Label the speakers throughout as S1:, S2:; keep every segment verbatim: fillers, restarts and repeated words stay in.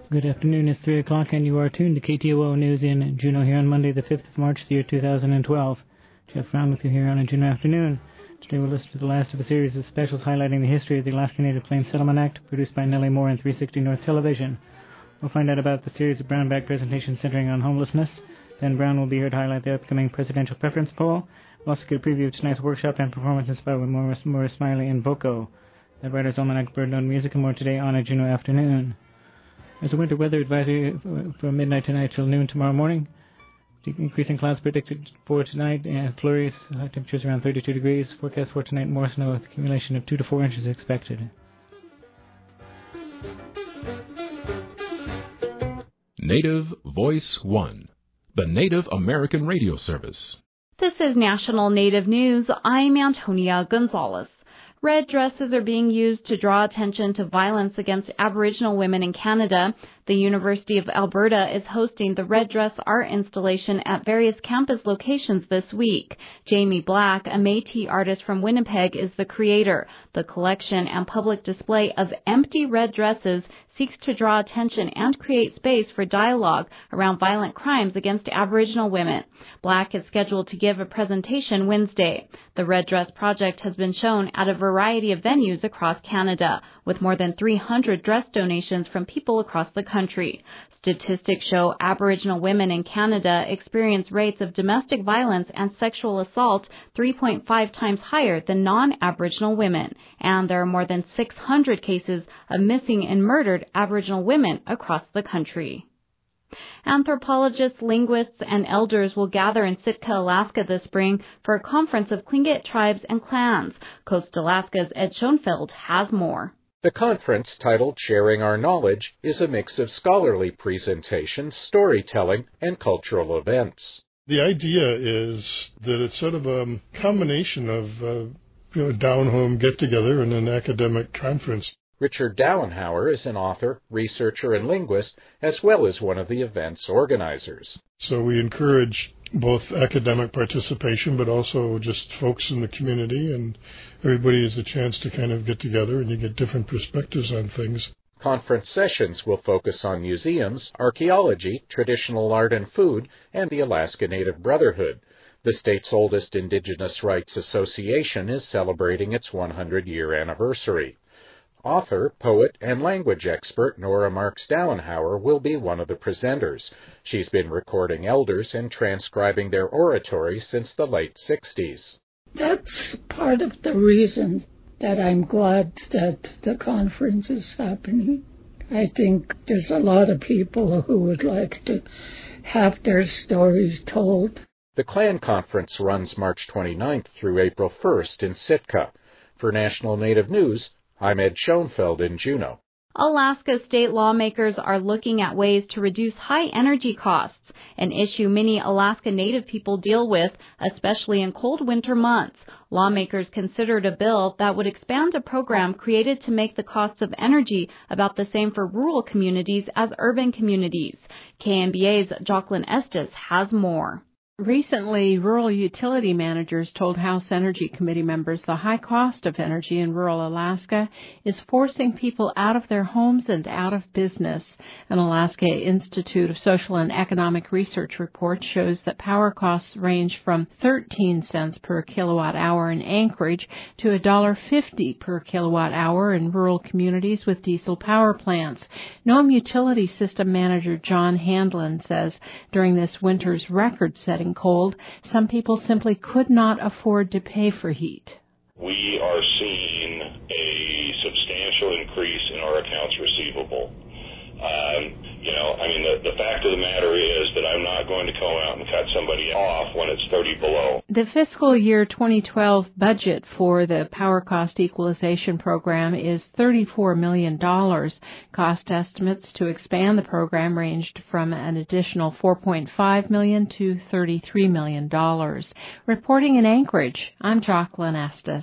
S1: Good afternoon, it's three o'clock and you are tuned to K T O O News in Juneau here on Monday the fifth of March, the year two thousand twelve. Jeff Brown with you here on a Juneau afternoon. Today we'll listen to the last of a series of specials highlighting the history of the Alaska Native Plains Settlement Act, produced by Nellie Moore and three sixty North Television. We'll find out about the series of Brown Bag presentations centering on homelessness. Then Brown will be here to highlight the upcoming presidential preference poll. We'll also get a preview of tonight's workshop and performance inspired with Maurice, Maurice Smiley and Voco. The Writer's Almanac, Bird Note Music, and more today on a Juneau afternoon. There's a winter weather advisory from midnight tonight till noon tomorrow morning. Increasing clouds predicted for tonight and flurries. High temperatures around thirty-two degrees. Forecast for tonight more snow with accumulation of two to four inches expected.
S2: Native Voice One, the Native American radio service.
S3: This is National Native News. I'm Antonia Gonzalez. Red dresses are being used to draw attention to violence against Aboriginal women in Canada. The University of Alberta is hosting the Red Dress art installation at various campus locations this week. Jamie Black, a Métis artist from Winnipeg, is the creator. The collection and public display of empty red dresses seeks to draw attention and create space for dialogue around violent crimes against Aboriginal women. Black is scheduled to give a presentation Wednesday. The Red Dress Project has been shown at a variety of venues across Canada, with more than three hundred dress donations from people across the country. Statistics show Aboriginal women in Canada experience rates of domestic violence and sexual assault three point five times higher than non-Aboriginal women, and there are more than six hundred cases of missing and murdered Aboriginal women across the country. Anthropologists, linguists, and elders will gather in Sitka, Alaska this spring for a conference of Tlingit tribes and clans. Coast Alaska's Ed Schoenfeld has more.
S4: The conference, titled Sharing Our Knowledge, is a mix of scholarly presentations, storytelling, and cultural events.
S5: The idea is that it's sort of a combination of uh, you know, down-home get-together and an academic conference.
S4: Richard Dallenhauer is an author, researcher, and linguist, as well as one of the event's organizers.
S5: So we encourage both academic participation, but also just folks in the community, and everybody has a chance to kind of get together, and you get different perspectives on things.
S4: Conference sessions will focus on museums, archaeology, traditional art and food, and the Alaska Native Brotherhood. The state's oldest Indigenous Rights Association is celebrating its one hundred year anniversary. Author, poet, and language expert Nora Marks Dallenhauer will be one of the presenters. She's been recording elders and transcribing their oratory since the late sixties.
S6: That's part of the reason that I'm glad that the conference is happening. I think there's a lot of people who would like to have their stories told.
S4: The Clan Conference runs March twenty-ninth through April first in Sitka. For National Native News, I'm Ed Schoenfeld in Juneau.
S3: Alaska state lawmakers are looking at ways to reduce high energy costs, an issue many Alaska Native people deal with, especially in cold winter months. Lawmakers considered a bill that would expand a program created to make the cost of energy about the same for rural communities as urban communities. K N B A's Jocelyn Estes has more.
S7: Recently, rural utility managers told House Energy Committee members the high cost of energy in rural Alaska is forcing people out of their homes and out of business. An Alaska Institute of Social and Economic Research report shows that power costs range from thirteen cents per kilowatt hour in Anchorage to one dollar fifty per kilowatt hour in rural communities with diesel power plants. Nome Utility System Manager John Handlin says during this winter's record-setting cold, some people simply could not afford to pay for heat.
S8: We are seeing a substantial increase in our accounts receivable. Um, you know, I mean, the, the fact of the matter is that I'm not going to go out and cut somebody off when it's thirty below.
S7: The fiscal year twenty twelve budget for the Power Cost Equalization Program is thirty-four million dollars. Cost estimates to expand the program ranged from an additional four point five million dollars to thirty-three million dollars. Reporting in Anchorage, I'm Jocelyn Estes.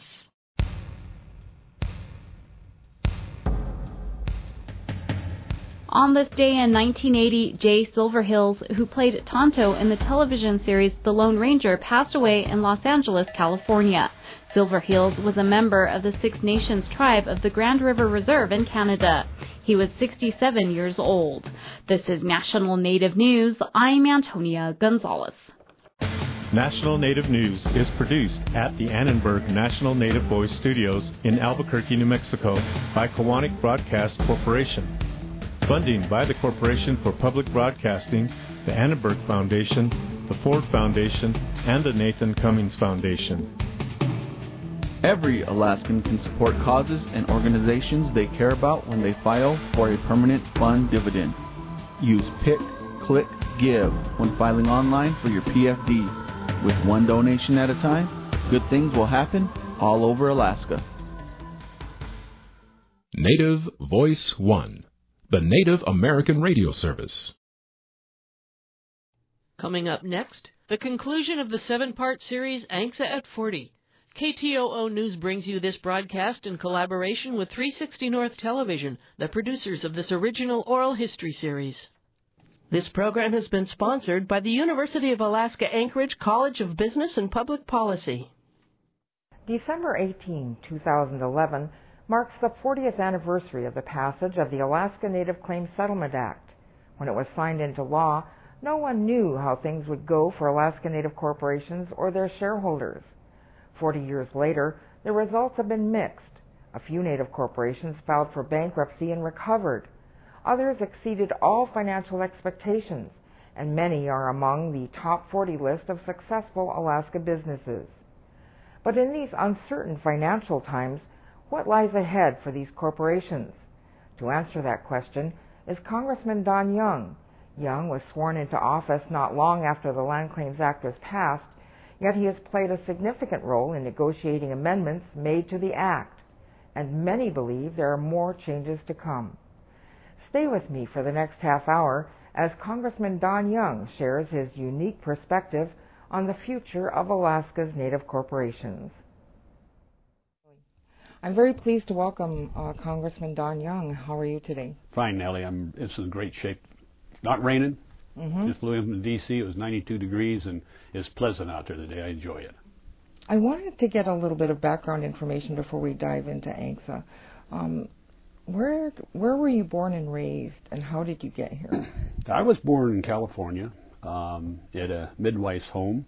S3: On this day in nineteen eighty, Jay Silverhills, who played Tonto in the television series The Lone Ranger, passed away in Los Angeles, California. Silverhills was a member of the Six Nations tribe of the Grand River Reserve in Canada. He was sixty-seven years old. This is National Native News. I'm Antonia Gonzalez.
S9: National Native News is produced at the Annenberg National Native Voice Studios in Albuquerque, New Mexico by Kiwanis Broadcast Corporation. Funding by the Corporation for Public Broadcasting, the Annenberg Foundation, the Ford Foundation, and the Nathan Cummings Foundation.
S10: Every Alaskan can support causes and organizations they care about when they file for a permanent fund dividend. Use Pick, Click, Give when filing online for your P F D. With one donation at a time, good things will happen all over Alaska.
S2: Native Voice One, the Native American radio service.
S11: Coming up next, the conclusion of the seven-part series ANCSA at forty. K T O O News brings you this broadcast in collaboration with three sixty North Television, the producers of this original oral history series. This program has been sponsored by the University of Alaska Anchorage College of Business and Public Policy.
S12: December eighteenth, two thousand eleven marks the fortieth anniversary of the passage of the Alaska Native Claims Settlement Act. When it was signed into law, no one knew how things would go for Alaska Native corporations or their shareholders. Forty years later, the results have been mixed. A few Native corporations filed for bankruptcy and recovered. Others exceeded all financial expectations, and many are among the top forty list of successful Alaska businesses. But in these uncertain financial times, what lies ahead for these corporations? To answer that question is Congressman Don Young. Young was sworn into office not long after the Land Claims Act was passed, yet he has played a significant role in negotiating amendments made to the Act, and many believe there are more changes to come. Stay with me for the next half hour as Congressman Don Young shares his unique perspective on the future of Alaska's Native corporations. I'm very pleased to welcome uh, Congressman Don Young. How are you today?
S13: Fine, Nellie. I'm. It's in great shape. It's not raining.
S12: Mm-hmm.
S13: Just flew in from D C. It was ninety-two degrees, and it's pleasant out there today. I enjoy it.
S12: I wanted to get a little bit of background information before we dive into ANCSA. Um, Where where were you born and raised, and how did you get here?
S13: I was born in California um, at a midwife's home,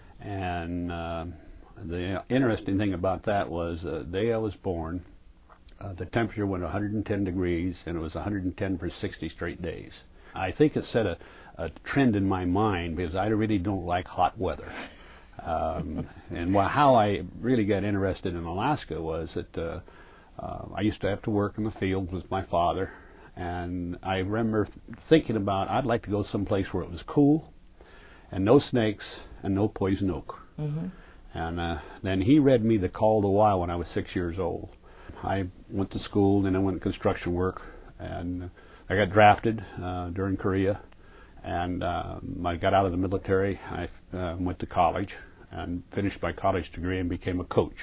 S13: and uh, the interesting thing about that was uh, the day I was born, uh, the temperature went one hundred ten degrees, and it was one hundred ten for sixty straight days. I think it set a, a trend in my mind because I really don't like hot weather. Um, and wh- how I really got interested in Alaska was that uh, Uh, I used to have to work in the fields with my father, and I remember thinking about I'd like to go someplace where it was cool, and no snakes, and no poison oak.
S12: Mm-hmm.
S13: And uh, then he read me The Call to the Wild when I was six years old. I went to school, then I went to construction work, and I got drafted uh, during Korea, and um, I got out of the military. I uh, went to college and finished my college degree and became a coach,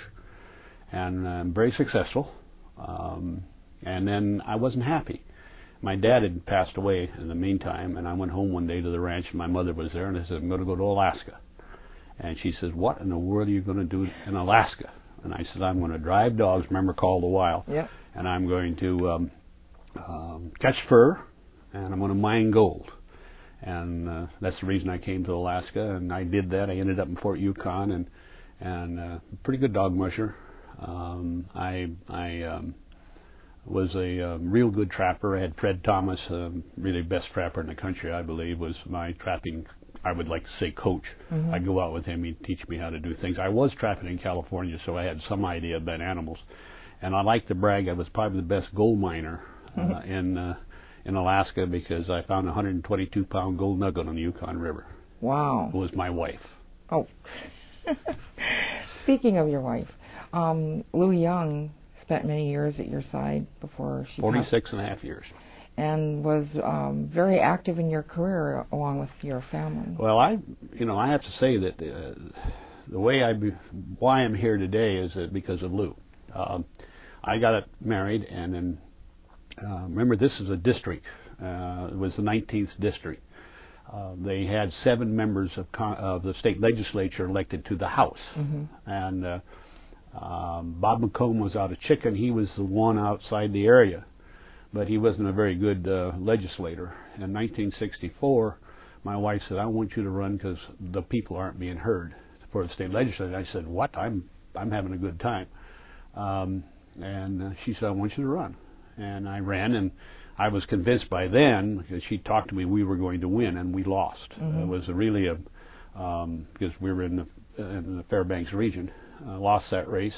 S13: and I'm very successful. Um, and then I wasn't happy. My dad had passed away in the meantime, and I went home one day to the ranch, and my mother was there, and I said, I'm going to go to Alaska. And she says, what in the world are you going to do in Alaska? And I said, I'm going to drive dogs, remember Call the Wild,
S12: yep.
S13: and I'm going to um, um, catch fur, and I'm going to mine gold. And uh, that's the reason I came to Alaska, and I did that. I ended up in Fort Yukon, and and uh, pretty good dog musher. Um, I I um, was a um, real good trapper. I had Fred Thomas, um, really best trapper in the country, I believe, was my trapping, I would like to say, coach.
S12: Mm-hmm.
S13: I'd go out with him. He'd teach me how to do things. I was trapping in California, so I had some idea about animals. And I like to brag I was probably the best gold miner uh, mm-hmm. in uh, in Alaska because I found a one hundred twenty-two pound gold nugget on the Yukon River.
S12: Wow.
S13: It was my wife.
S12: Oh. Speaking of your wife, um, Lou Young spent many years at your side before she
S13: forty-six and a half years.
S12: And was um, very active in your career along with your family.
S13: Well, I, you know, I have to say that uh, the way I, be, why I'm here today is uh, because of Lou. Uh, I got married, and then uh, remember this is a district. Uh, it was the nineteenth district. Uh, they had seven members of, con- of the state legislature elected to the House,
S12: mm-hmm.
S13: and uh, um, Bob McComb was out of Chicken. He was the one outside the area. but he wasn't a very good uh, legislator. In nineteen sixty-four, my wife said, I want you to run because the people aren't being heard for the state legislature. I said, what? I'm I'm having a good time. Um, and uh, she said, I want you to run. And I ran, and I was convinced by then, because she talked to me, we were going to win, and we lost. Mm-hmm. It was a really a, um, because we were in the, in the Fairbanks region, uh, lost that race.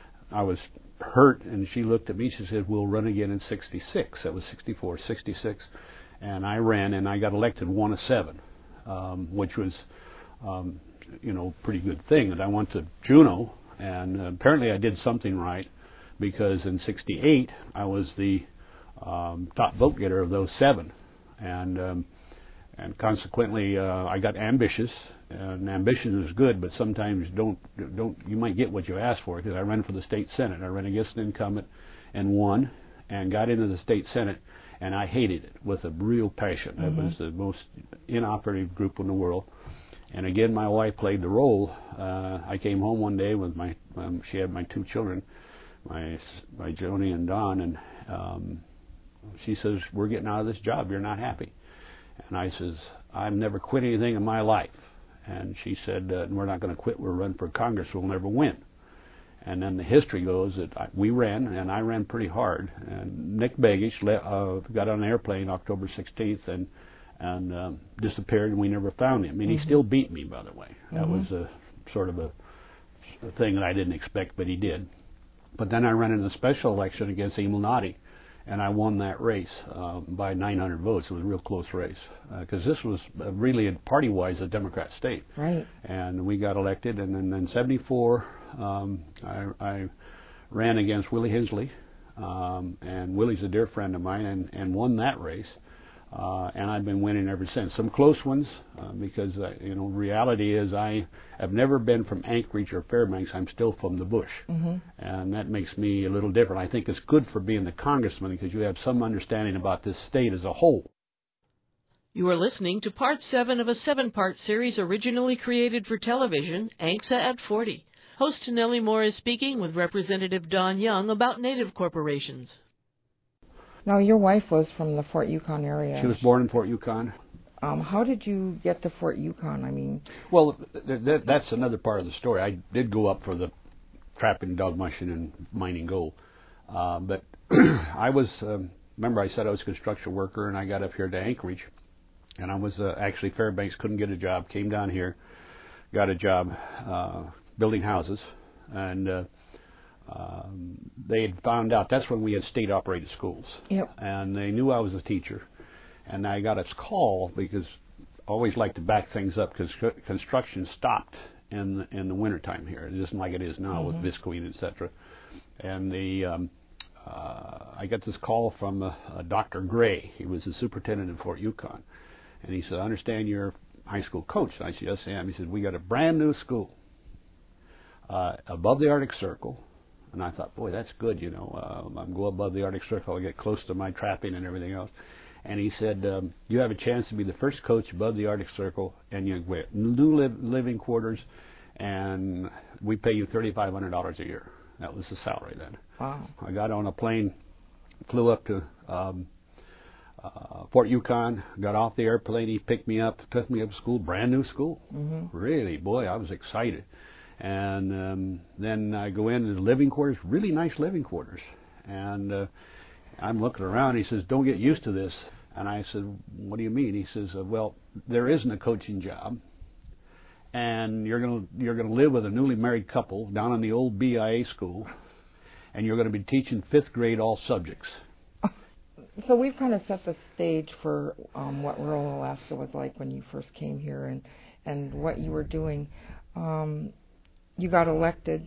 S13: I was hurt, and she looked at me, she said, we'll run again in sixty-six. That was sixty-four, sixty-six. And I ran, and I got elected one of seven, um, which was, um, you know, pretty good thing. And I went to Juneau, and uh, apparently I did something right, because in sixty-eight I was the um, top vote getter of those seven, and um, and consequently uh, I got ambitious. And ambition is good, but sometimes don't don't you might get what you ask for. Because I ran for the state senate, I ran against an incumbent and won, and got into the state senate, and I hated it with a real passion. Mm-hmm. It was the most inoperative group in the world. And again, my wife played the role. Uh, I came home one day with my um, she had my two children, my my Joni and Don, and um, she says, we're getting out of this job, you're not happy. And I says, I've never quit anything in my life. And she said, uh, we're not going to quit, we'll run for Congress, we'll never win. And then the history goes that I, we ran, and I ran pretty hard. And Nick Begich le- uh, got on an airplane October sixteenth and and um, disappeared, and we never found him. I mean, mm-hmm. he still beat me, by the way. That mm-hmm. was a sort of a, a thing that I didn't expect, but he did. But then I ran in a special election against Emil Noddy, and I won that race uh, by nine hundred votes. It was a real close race, because uh, this was uh, really, party-wise, a Democrat state.
S12: Right.
S13: And we got elected, and then in seventy-four, um, I, I ran against Willie Hensley, um, and Willie's a dear friend of mine, and, and won that race. Uh, and I've been winning ever since. Some close ones, uh, because uh, you know, reality is I have never been from Anchorage or Fairbanks. I'm still from the bush, mm-hmm. and that makes me a little different. I think it's good for being the congressman, because you have some understanding about this state as a whole.
S11: You are listening to Part seven of a seven-part series originally created for television, ANCSA at forty. Host Nellie Moore is speaking with Representative Don Young about Native corporations.
S12: Now, your wife was from the Fort Yukon area.
S13: She was born in Fort Yukon.
S12: Um, how did you get to Fort Yukon? I mean,
S13: well, th- th- that's another part of the story. I did go up for the trapping, dog mushing, and mining gold. Uh, but I was, um, remember I said I was a construction worker, and I got up here to Anchorage, and I was uh, actually Fairbanks, couldn't get a job, came down here, got a job uh, building houses, and uh, Um, they had found out, that's when we had state-operated schools.
S12: Yep.
S13: And they knew I was a teacher. And I got a call, because I always like to back things up, because construction stopped in the, in the wintertime here. It isn't like it is now mm-hmm. with Visqueen, et cetera. And the, um, uh, I got this call from uh, uh, Doctor Gray. He was the superintendent in Fort Yukon. And he said, I understand you're a high school coach. And I said, yes, I am. He said, we got a brand new school uh, above the Arctic Circle. And I thought, boy, that's good, you know. Uh, I'm going above the Arctic Circle, I get close to my trapping and everything else. And he said, um, you have a chance to be the first coach above the Arctic Circle, and you get new live, living quarters, and we pay you thirty-five hundred dollars a year. That was the salary then.
S12: Wow.
S13: I got on a plane, flew up to um, uh, Fort Yukon, got off the airplane, he picked me up, took me up to school, brand new school. Mm-hmm. Really, boy, I was excited. And um, then I go into the living quarters, really nice living quarters. And uh, I'm looking around. He says, don't get used to this. And I said, what do you mean? He says, uh, well, there isn't a coaching job. And you're going to you're going to live with a newly married couple down in the old B I A school. And you're going to be teaching fifth grade all subjects.
S12: So we've kind of set the stage for um, what rural Alaska was like when you first came here, and, and what you were doing. Um, You got elected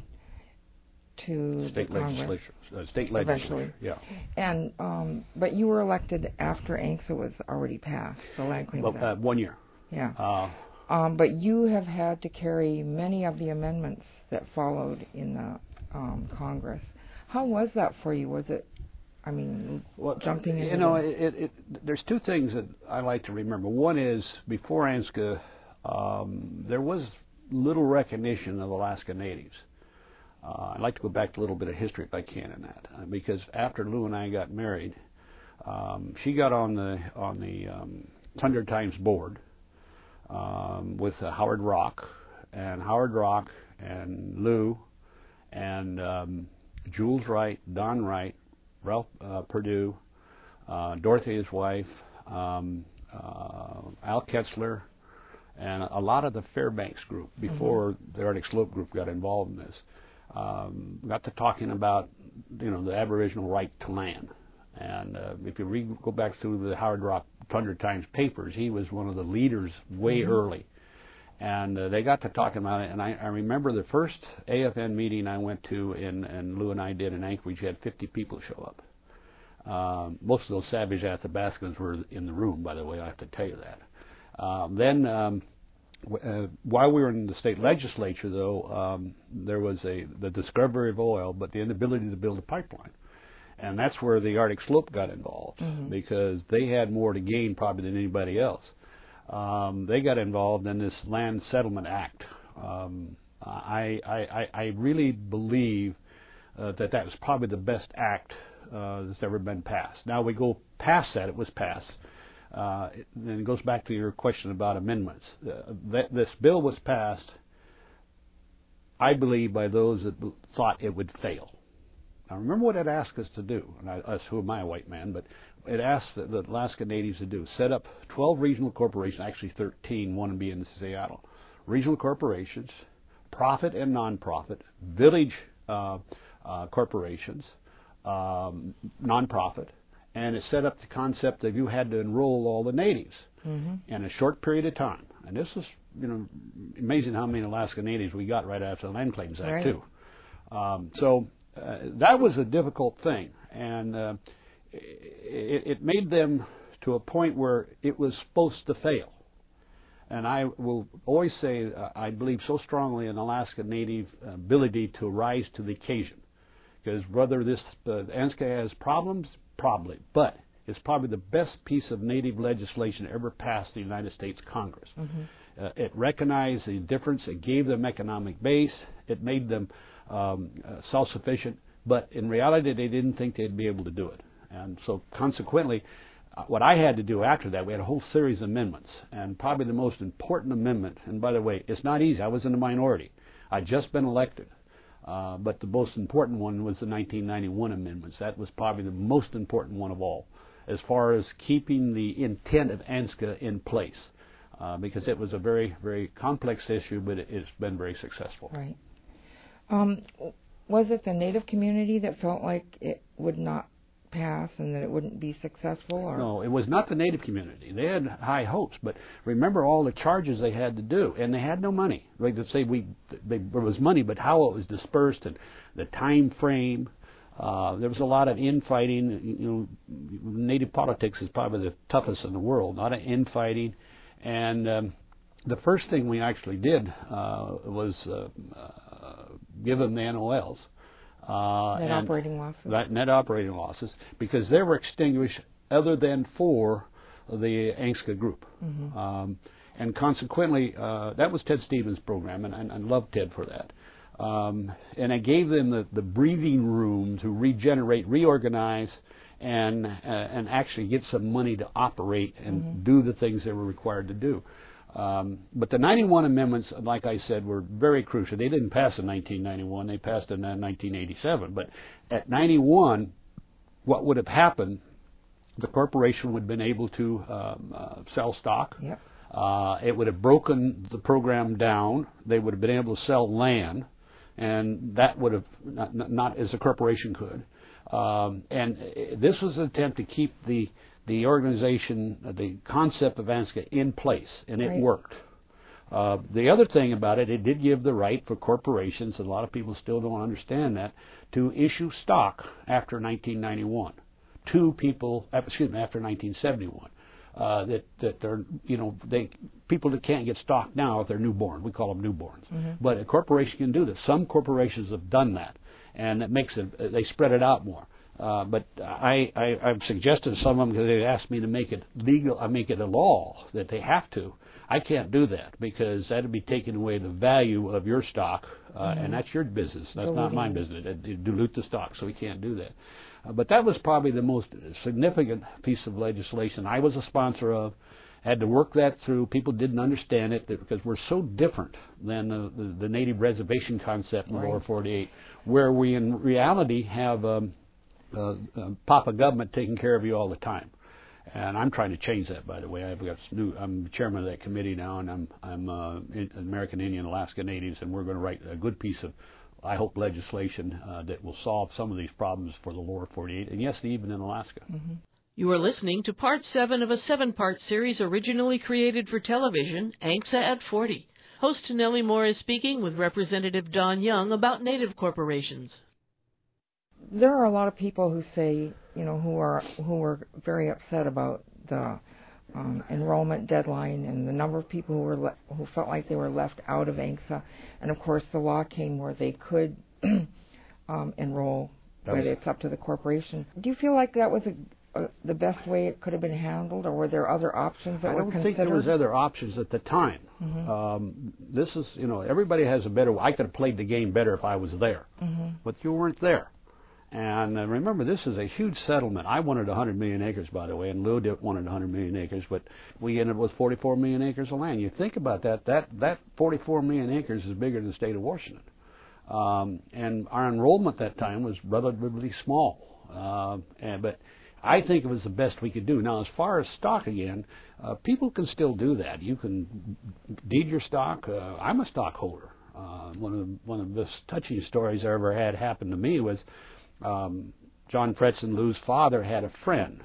S12: to
S13: state
S12: the Congress,
S13: legislature, uh, state legislature, yeah.
S12: And um, but you were elected after ANCSA was already passed, the Land Claims
S13: well,
S12: Act.
S13: Uh, one year.
S12: Yeah.
S13: Uh,
S12: um, but you have had to carry many of the amendments that followed in the um, Congress. How was that for you? Was it, I mean,
S13: well,
S12: jumping into
S13: you know,
S12: the...
S13: it, it, there's two things that I like to remember. One is before ANCSA, um, there was little recognition of Alaska Natives. Uh, I'd like to go back to a little bit of history if I can in that, uh, because after Lou and I got married, Um, she got on the on the um, Hundred Times board um, with uh, Howard Rock, and Howard Rock and Lou and um, Jules Wright, Don Wright, Ralph uh, Perdue, uh, Dorothy, his wife, um, uh, Al Ketzler, and a lot of the Fairbanks group before mm-hmm. the Arctic Slope group got involved in this. Um, got to talking about, you know, the Aboriginal right to land. And uh, if you read, go back through the Howard Rock Hundred Times papers, he was one of the leaders way mm-hmm. early. And uh, they got to talking about it. And I, I remember the first A F N meeting I went to, in, and Lou and I did in Anchorage, had fifty people show up. Um, most of those Savage Athabascans were in the room, by the way, I have to tell you that. Um, then, um, w- uh, while we were in the state legislature, though, um, there was a the discovery of oil, but the inability to build a pipeline. And that's where the Arctic Slope got involved, mm-hmm. because they had more to gain probably than anybody else. Um, they got involved in this Land Settlement Act. Um, I, I, I really believe uh, that that was probably the best act uh, that's ever been passed. Now we go past that; it was passed, uh, and it goes back to your question about amendments. Uh, that this bill was passed, I believe, by those that thought it would fail. Now remember what it asked us to do, and I, us, who am I, a white man, but it asked the, the Alaska Natives to do, set up twelve regional corporations, actually thirteen, one being in Seattle, regional corporations, profit and non-profit, village uh, uh, corporations, um, non-profit, and it set up the concept that you had to enroll all the natives mm-hmm. in a short period of time. And this is, you know, amazing how many Alaska Natives we got right after the Land Claims Act, right. too. Um, so uh, that was a difficult thing, and uh, it, it made them to a point where it was supposed to fail. And I will always say uh, I believe so strongly in Alaska Native ability to rise to the occasion. Because whether this uh, ANZCA has problems, probably, but it's probably the best piece of Native legislation ever passed the United States Congress. Mm-hmm. Uh, it recognized the difference. It gave them economic base. It made them um, uh, self-sufficient. But in reality, they didn't think they'd be able to do it. And so consequently, uh, what I had to do after that, we had a whole series of amendments. And probably the most important amendment, and by the way, it's not easy. I was in the minority. I'd just been elected. Uh, but the most important one was the nineteen ninety-one amendments. That was probably the most important one of all, as far as keeping the intent of ANZCA in place, uh, because it was a very, very complex issue, but it, it's been very successful.
S12: Right. Um, was it the Native community that felt like it would not pass and that it wouldn't be successful? Or?
S13: No, it was not the Native community. They had high hopes, but remember all the charges they had to do, and they had no money. Like to say we, they, there was money, but how it was dispersed and the time frame. Uh, there was a lot of infighting. You know, Native politics is probably the toughest in the world. A lot of infighting, and um, the first thing we actually did uh, was uh, uh, give them the N O Ls.
S12: Uh, net operating losses.
S13: That net operating losses, because they were extinguished other than for the ANZCA group. Mm-hmm. Um, and consequently, uh, that was Ted Stevens' program, and, and I love Ted for that. Um, and I gave them the, the breathing room to regenerate, reorganize, and, uh, and actually get some money to operate and mm-hmm. do the things they were required to do. Um, but the ninety-one amendments, like I said, were very crucial. They didn't pass in nineteen ninety-one. They passed in uh, nineteen eighty-seven. But at ninety-one, what would have happened, the corporation would have been able to um, uh, sell stock.
S12: Yep.
S13: Uh, it would have broken the program down. They would have been able to sell land, and that would have, not, not, not as a corporation could. Um, and this was an attempt to keep the the organization, uh, the concept of ANZCA in place, and it right. worked. Uh, the other thing about it, it did give the right for corporations, and a lot of people still don't understand that, to issue stock after nineteen ninety-one to people, excuse me, after nineteen seventy-one. Uh, that that they're, you know, they people that can't get stock now if they're newborn. We call them newborns. Mm-hmm. But a corporation can do this. Some corporations have done that, and it makes it, they spread it out more. Uh, but I, I, I've suggested to some of them because they asked me to make it legal, I make it a law that they have to. I can't do that because that would be taking away the value of your stock, uh, mm-hmm. and that's your business. That's Diluting. Not my business. It, it dilute the stock, so we can't do that. Uh, but that was probably the most significant piece of legislation I was a sponsor of. Had to work that through. People didn't understand it because we're so different than the, the, the native reservation concept in the lower forty-eight, where we in reality have um, uh, uh, Papa government taking care of you all the time. And I'm trying to change that, by the way. I've got new. I'm chairman of that committee now, and I'm I'm uh, American Indian Alaska Natives, and we're going to write a good piece of, I hope, legislation uh, that will solve some of these problems for the lower forty-eight, and yes, even in Alaska.
S11: Mm-hmm. You are listening to part seven of a seven-part series originally created for television, A N C S A at forty. Host Nellie Moore is speaking with Representative Don Young about Native corporations.
S12: There are a lot of people who say, you know, who are who are very upset about the um, enrollment deadline and the number of people who were le- who felt like they were left out of A N C S A. And of course, the law came where they could um, enroll, but it's up to the corporation. Do you feel like that was a, a, the best way it could have been handled, or were there other options that
S13: I
S12: were
S13: don't
S12: considered?
S13: think there was other options at the time.
S12: Mm-hmm.
S13: Um, this is, you know, everybody has a better. I could have played the game better if I was there,
S12: mm-hmm.
S13: but you weren't there. And uh, remember, this is a huge settlement. I wanted one hundred million acres, by the way, and Lou wanted one hundred million acres, but we ended up with forty-four million acres of land. You think about that, that, that forty-four million acres is bigger than the state of Washington. Um, and our enrollment at that time was relatively small. Uh, and, but I think it was the best we could do. Now, as far as stock again, uh, people can still do that. You can deed your stock. Uh, I'm a stockholder. Uh, one of the, one of the most touching stories I ever had happen to me was Um, John Fretz and Lou's father had a friend,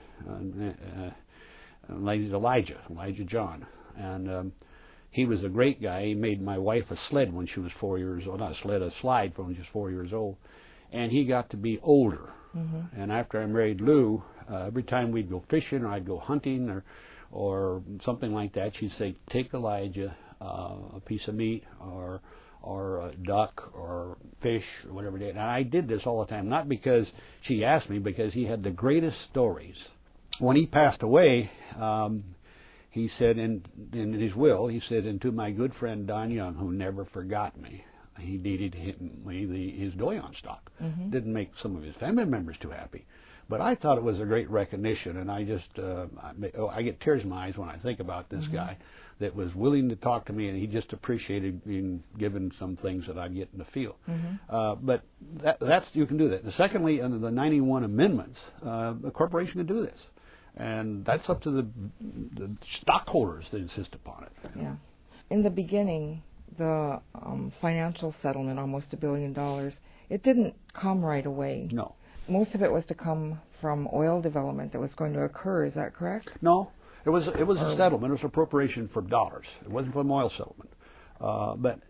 S13: uh, uh, Elijah, Elijah John, and um, he was a great guy. He made my wife a sled when she was four years old, not a sled, a slide when she was four years old, and he got to be older. Mm-hmm. And after I married Lou, uh, every time we'd go fishing or I'd go hunting or or something like that, she'd say, "Take Elijah uh, a piece of meat or." or a duck or fish or whatever it is." And I did this all the time, not because she asked me, because he had the greatest stories. When he passed away, um, he said in, in his will, he said, "And to my good friend Don Young, who never forgot me," he deeded him the, his Doyon stock. Mm-hmm. Didn't make some of his family members too happy. But I thought it was a great recognition, and I just, uh, I, oh, I get tears in my eyes when I think about this mm-hmm. guy that was willing to talk to me, and he just appreciated being given some things that I'd get in the field. Mm-hmm. Uh, but that, that's, you can do that. And secondly, under the ninety-one amendments, uh, the corporation can do this. And that's up to the, the stockholders that insist upon it.
S12: Yeah. In the beginning, the um, financial settlement, almost a billion dollars, it didn't come right away.
S13: No.
S12: Most of it was to come from oil development that was going to occur. Is that correct?
S13: No. It was it was a settlement. It was an appropriation for dollars. It wasn't from oil settlement. Uh, but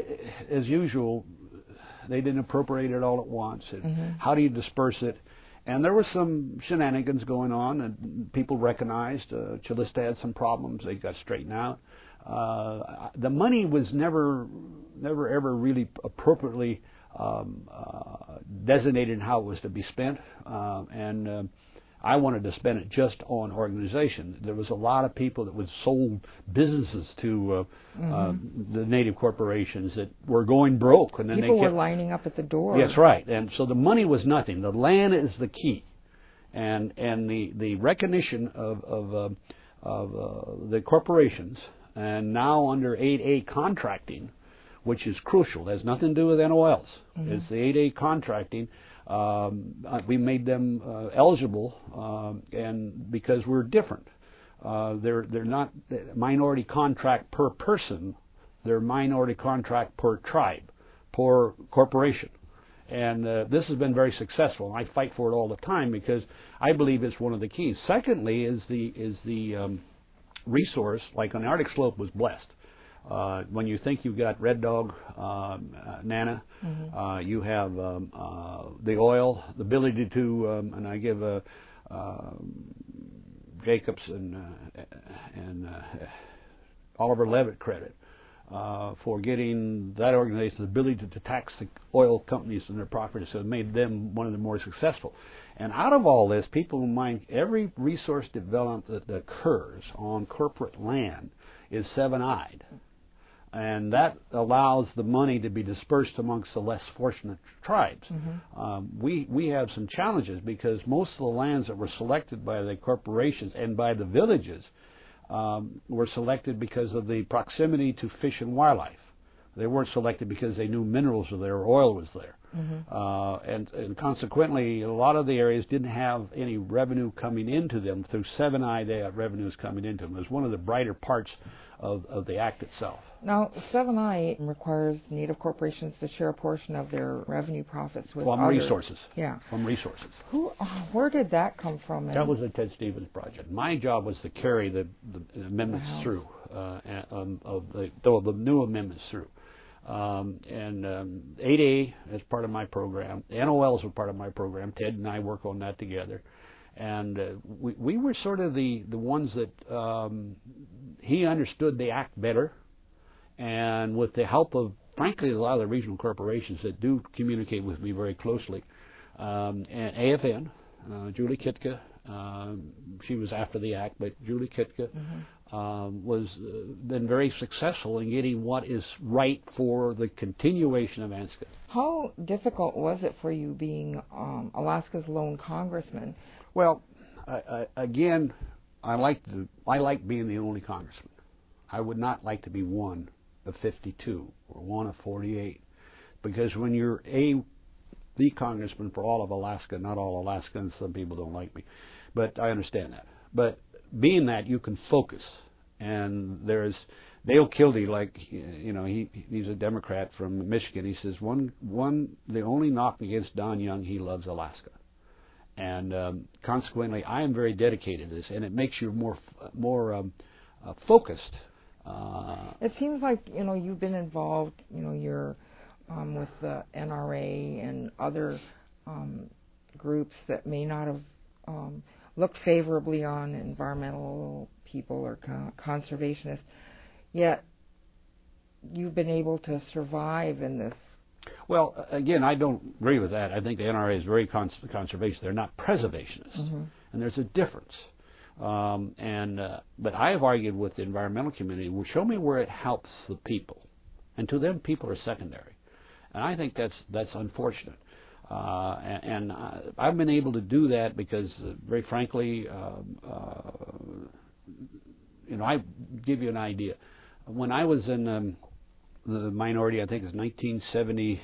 S13: as usual, they didn't appropriate it all at once. And mm-hmm. How do you disperse it? And there were some shenanigans going on, and people recognized uh, Chilista had some problems. They got straightened out. Uh, the money was never, never ever really appropriately um, uh, designated in how it was to be spent, uh, and. Uh, I wanted to spend it just on organization. There was a lot of people that would sold businesses to uh, mm-hmm. uh, the native corporations that were going broke, and then
S12: people
S13: they kept,
S12: were lining up at the door.
S13: Yes, right. And so the money was nothing. The land is the key, and and the, the recognition of of, uh, of uh, the corporations, and now under eight A contracting, which is crucial. It has nothing to do with N O Ls. Mm-hmm. It's the eight A contracting. Um, we made them uh, eligible, um, and because we're different, uh, they're they're not minority contract per person, they're minority contract per tribe, per corporation, and uh, this has been very successful. I fight for it all the time because I believe it's one of the keys. Secondly, is the is the um, resource, like on the Arctic Slope, was blessed. Uh, when you think you've got Red Dog, um, uh, Nana, mm-hmm. uh, you have um, uh, the oil, the ability to, um, and I give uh, uh, Jacobs and uh, and uh, Oliver Levitt credit uh, for getting that organization the ability to, to tax the oil companies and their properties, so it made them one of the more successful. And out of all this, people mind every resource development that occurs on corporate land is seven-eyed. and that allows the money to be dispersed amongst the less fortunate tribes.
S12: Mm-hmm.
S13: Um, we we have some challenges because most of the lands that were selected by the corporations and by the villages um, were selected because of the proximity to fish and wildlife. They weren't selected because they knew minerals were there or oil was there.
S12: Mm-hmm.
S13: Uh, and, and consequently, a lot of the areas didn't have any revenue coming into them. Through seven I, they had revenues coming into them. It was one of the brighter parts of, of the Act itself.
S12: Now, seven I requires Native corporations to share a portion of their revenue profits with
S13: From
S12: others.
S13: resources.
S12: Yeah.
S13: From resources.
S12: Who? Uh, where did that come from?
S13: That was the Ted Stevens project. My job was to carry the, the amendments
S12: The
S13: through, uh, um, of the, the, the new amendments through. Um, and um, eight A as part of my program. N O Ls were part of my program. Ted and I work on that together. And uh, we, we were sort of the, the ones that um, he understood the act better. And with the help of, frankly, a lot of the regional corporations that do communicate with me very closely, um, and A F N, uh, Julie Kitka, um, she was after the act, but Julie Kitka,
S12: mm-hmm.
S13: um, was uh, been very successful in getting what is right for the continuation of Anscombe.
S12: How difficult was it for you being um, Alaska's lone congressman?
S13: Well, I, I, again, I like to, I like being the only congressman. I would not like to be one of fifty-two or one of forty-eight, because when you're a the congressman for all of Alaska, not all Alaskans, some people don't like me, but I understand that. But being that, you can focus, and there's Dale Kildee, like you know, he he's a Democrat from Michigan. He says one one the only knock against Don Young, he loves Alaska, and um, consequently, I am very dedicated to this, and it makes you more more um, uh, focused. Uh,
S12: it seems like you know you've been involved. You know, you're um, with the N R A and other um, groups that may not have um, looked favorably on environmental people or con- conservationists. Yet you've been able to survive in this.
S13: Well, again, I don't agree with that. I think the N R A is very cons- conservation. They're not preservationists,
S12: mm-hmm.
S13: and there's a difference. Um, and uh, but I have argued with the environmental community. Well, show me where it helps the people, and to them, people are secondary. And I think that's that's unfortunate. Uh, and and uh, I've been able to do that because, uh, very frankly, um, uh, you know, I give you an idea. When I was in um, the minority, I think it was nineteen seventy-eight,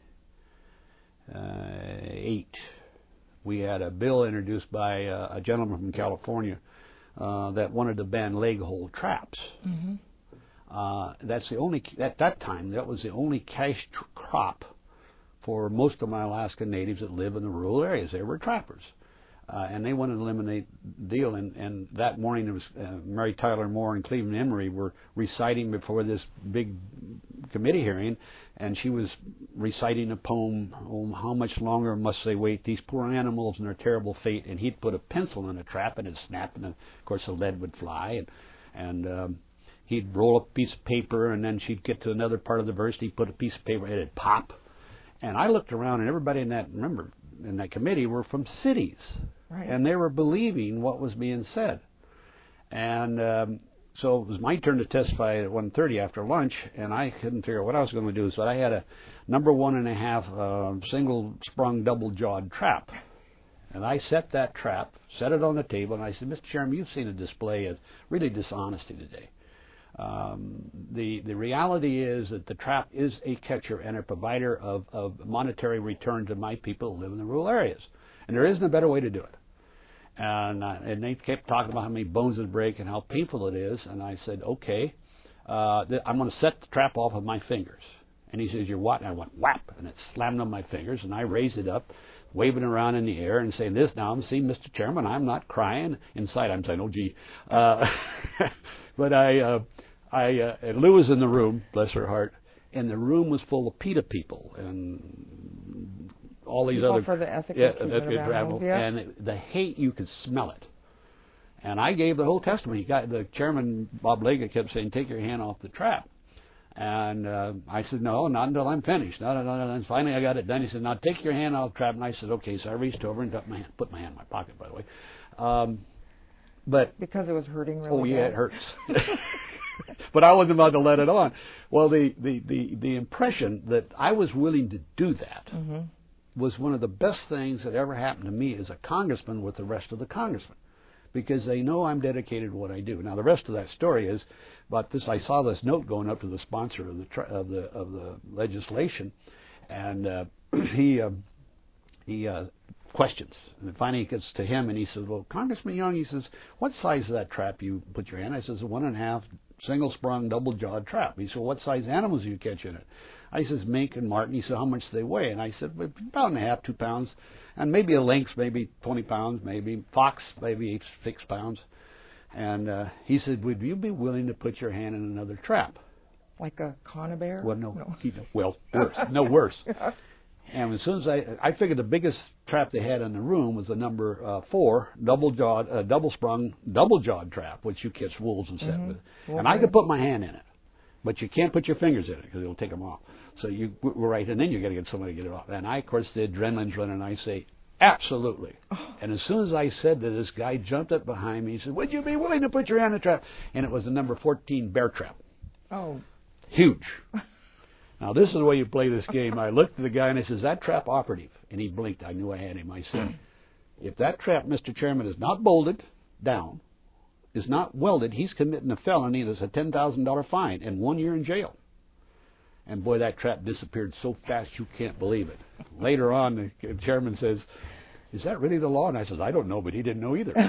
S13: we had a bill introduced by uh, a gentleman from California uh, that wanted to ban leg hole traps.
S12: Mm-hmm.
S13: Uh, that's the only, at that time, that was the only cash tr- crop for most of my Alaska natives that live in the rural areas. They were trappers. Uh, and they wanted to eliminate the deal. And, and that morning, it was uh, Mary Tyler Moore and Cleveland Emery were reciting before this big committee hearing, and she was reciting a poem, oh, how much longer must they wait, these poor animals and their terrible fate. And he'd put a pencil in a trap, and it'd snap, and of course the lead would fly. And, and um, he'd roll a piece of paper, and then she'd get to another part of the verse, he'd put a piece of paper, and it'd pop. And I looked around, and everybody in that, remember, in that committee were from cities.
S12: Right.
S13: And they were believing what was being said. And um, so it was my turn to testify at one thirty after lunch, and I couldn't figure out what I was going to do. So I had a number one and a half uh, single-sprung, double-jawed trap. And I set that trap, set it on the table, and I said, Mister Chairman, you've seen a display of really dishonesty today. Um, the the reality is that the trap is a catcher and a provider of, of monetary return to my people who live in the rural areas. And there isn't a better way to do it. And, uh, and they kept talking about how many bones it break and how painful it is. And I said, okay, uh, th- I'm going to set the trap off with my fingers. And he says, you're what? And I went, whap, and it slammed on my fingers. And I raised it up, waving it around in the air and saying this now. I'm seeing Mister Chairman, I'm not crying. Inside, I'm saying, oh, gee. Uh, but I, uh, I, uh, and Lou was in the room, bless her heart, and the room was full of PETA people and all these
S12: people
S13: other
S12: for the ethical
S13: yeah,
S12: treatment of animals, yeah.
S13: and it, the hate, you could smell it. And I gave the whole testimony. Got, the chairman, Bob Lega, kept saying, take your hand off the trap. And uh, I said, no, not until I'm finished. No, no, no, no. And finally I got it done. He said, now take your hand off the trap. And I said, okay. So I reached over and got my hand, put my hand in my pocket, by the way. Um, But
S12: because it was hurting really
S13: oh yeah,
S12: bad.
S13: it hurts. But I wasn't about to let it on. Well, the the the, the impression that I was willing to do that
S12: mm-hmm.
S13: was one of the best things that ever happened to me as a congressman with the rest of the congressmen, because they know I'm dedicated to what I do. Now, the rest of that story is about this. I saw this note going up to the sponsor of the tr- of the of the legislation, and uh, he uh, he uh, questions, and finally it gets to him, and he says, "Well, Congressman Young," he says, "what size is that trap you put your hand?" I says, "A one and a half single sprung, double jawed trap." He said, "What size animals do you catch in it?" I says, "Mink and marten." He said, "How much do they weigh?" And I said, well, "About and a half, two pounds, and maybe a lynx, maybe twenty pounds, maybe fox, maybe six pounds." And uh, he said, "Would you be willing to put your hand in another trap?"
S12: Like a conibear?
S13: Well, no,
S12: no.
S13: He, well, worse, no worse. And as soon as I, I figured the biggest trap they had in the room was the number uh, four, double jawed, uh, double sprung, double jawed trap, which you catch wolves and stuff
S12: mm-hmm.
S13: with.
S12: Okay.
S13: And I could put my hand in it, but you can't put your fingers in it because it'll take them off. So you we're right, and then you got to get somebody to get it off. And I, of course, the adrenaline's running, and I say, absolutely. Oh. And as soon as I said that, this guy jumped up behind me. He said, "Would you be willing to put your hand in the trap?" And it was the number fourteen bear trap.
S12: Oh,
S13: huge. Now, this is the way you play this game. I looked at the guy and I says, "That trap operative?" And he blinked. I knew I had him. I said, "If that trap, Mister Chairman, is not bolted down, is not welded, he's committing a felony. There's a ten thousand dollars fine and one year in jail." And boy, that trap disappeared so fast you can't believe it. Later on, the chairman says, "Is that really the law?" And I says, "I don't know," but he didn't know either.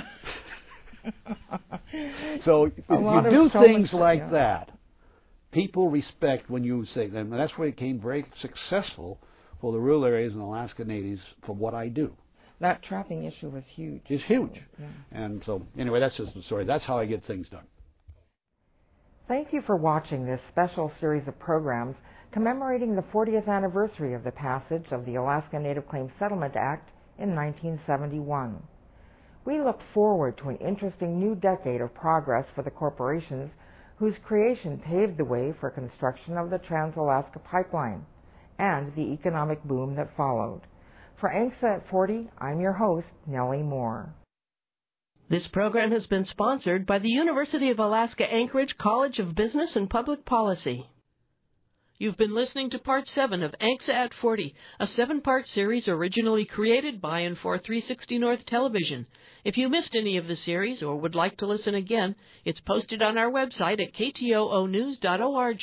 S13: So if you do so things much, like yeah. that, people respect when you say them, and that's why it became very successful for the rural areas and Alaska Natives for what I do.
S12: That trapping issue was huge.
S13: It's huge.
S12: Yeah.
S13: And so, anyway, that's just the story. That's how I get things done.
S12: Thank you for watching this special series of programs commemorating the fortieth anniversary of the passage of the Alaska Native Claims Settlement Act in nineteen seventy-one. We look forward to an interesting new decade of progress for the corporations whose creation paved the way for construction of the Trans-Alaska Pipeline and the economic boom that followed. For A N C S A at forty, I'm your host, Nellie Moore.
S11: This program has been sponsored by the University of Alaska Anchorage College of Business and Public Policy. You've been listening to Part seven of A N C S A at forty, a seven-part series originally created by and for three sixty North Television. If you missed any of the series or would like to listen again, it's posted on our website at k t o o news dot org.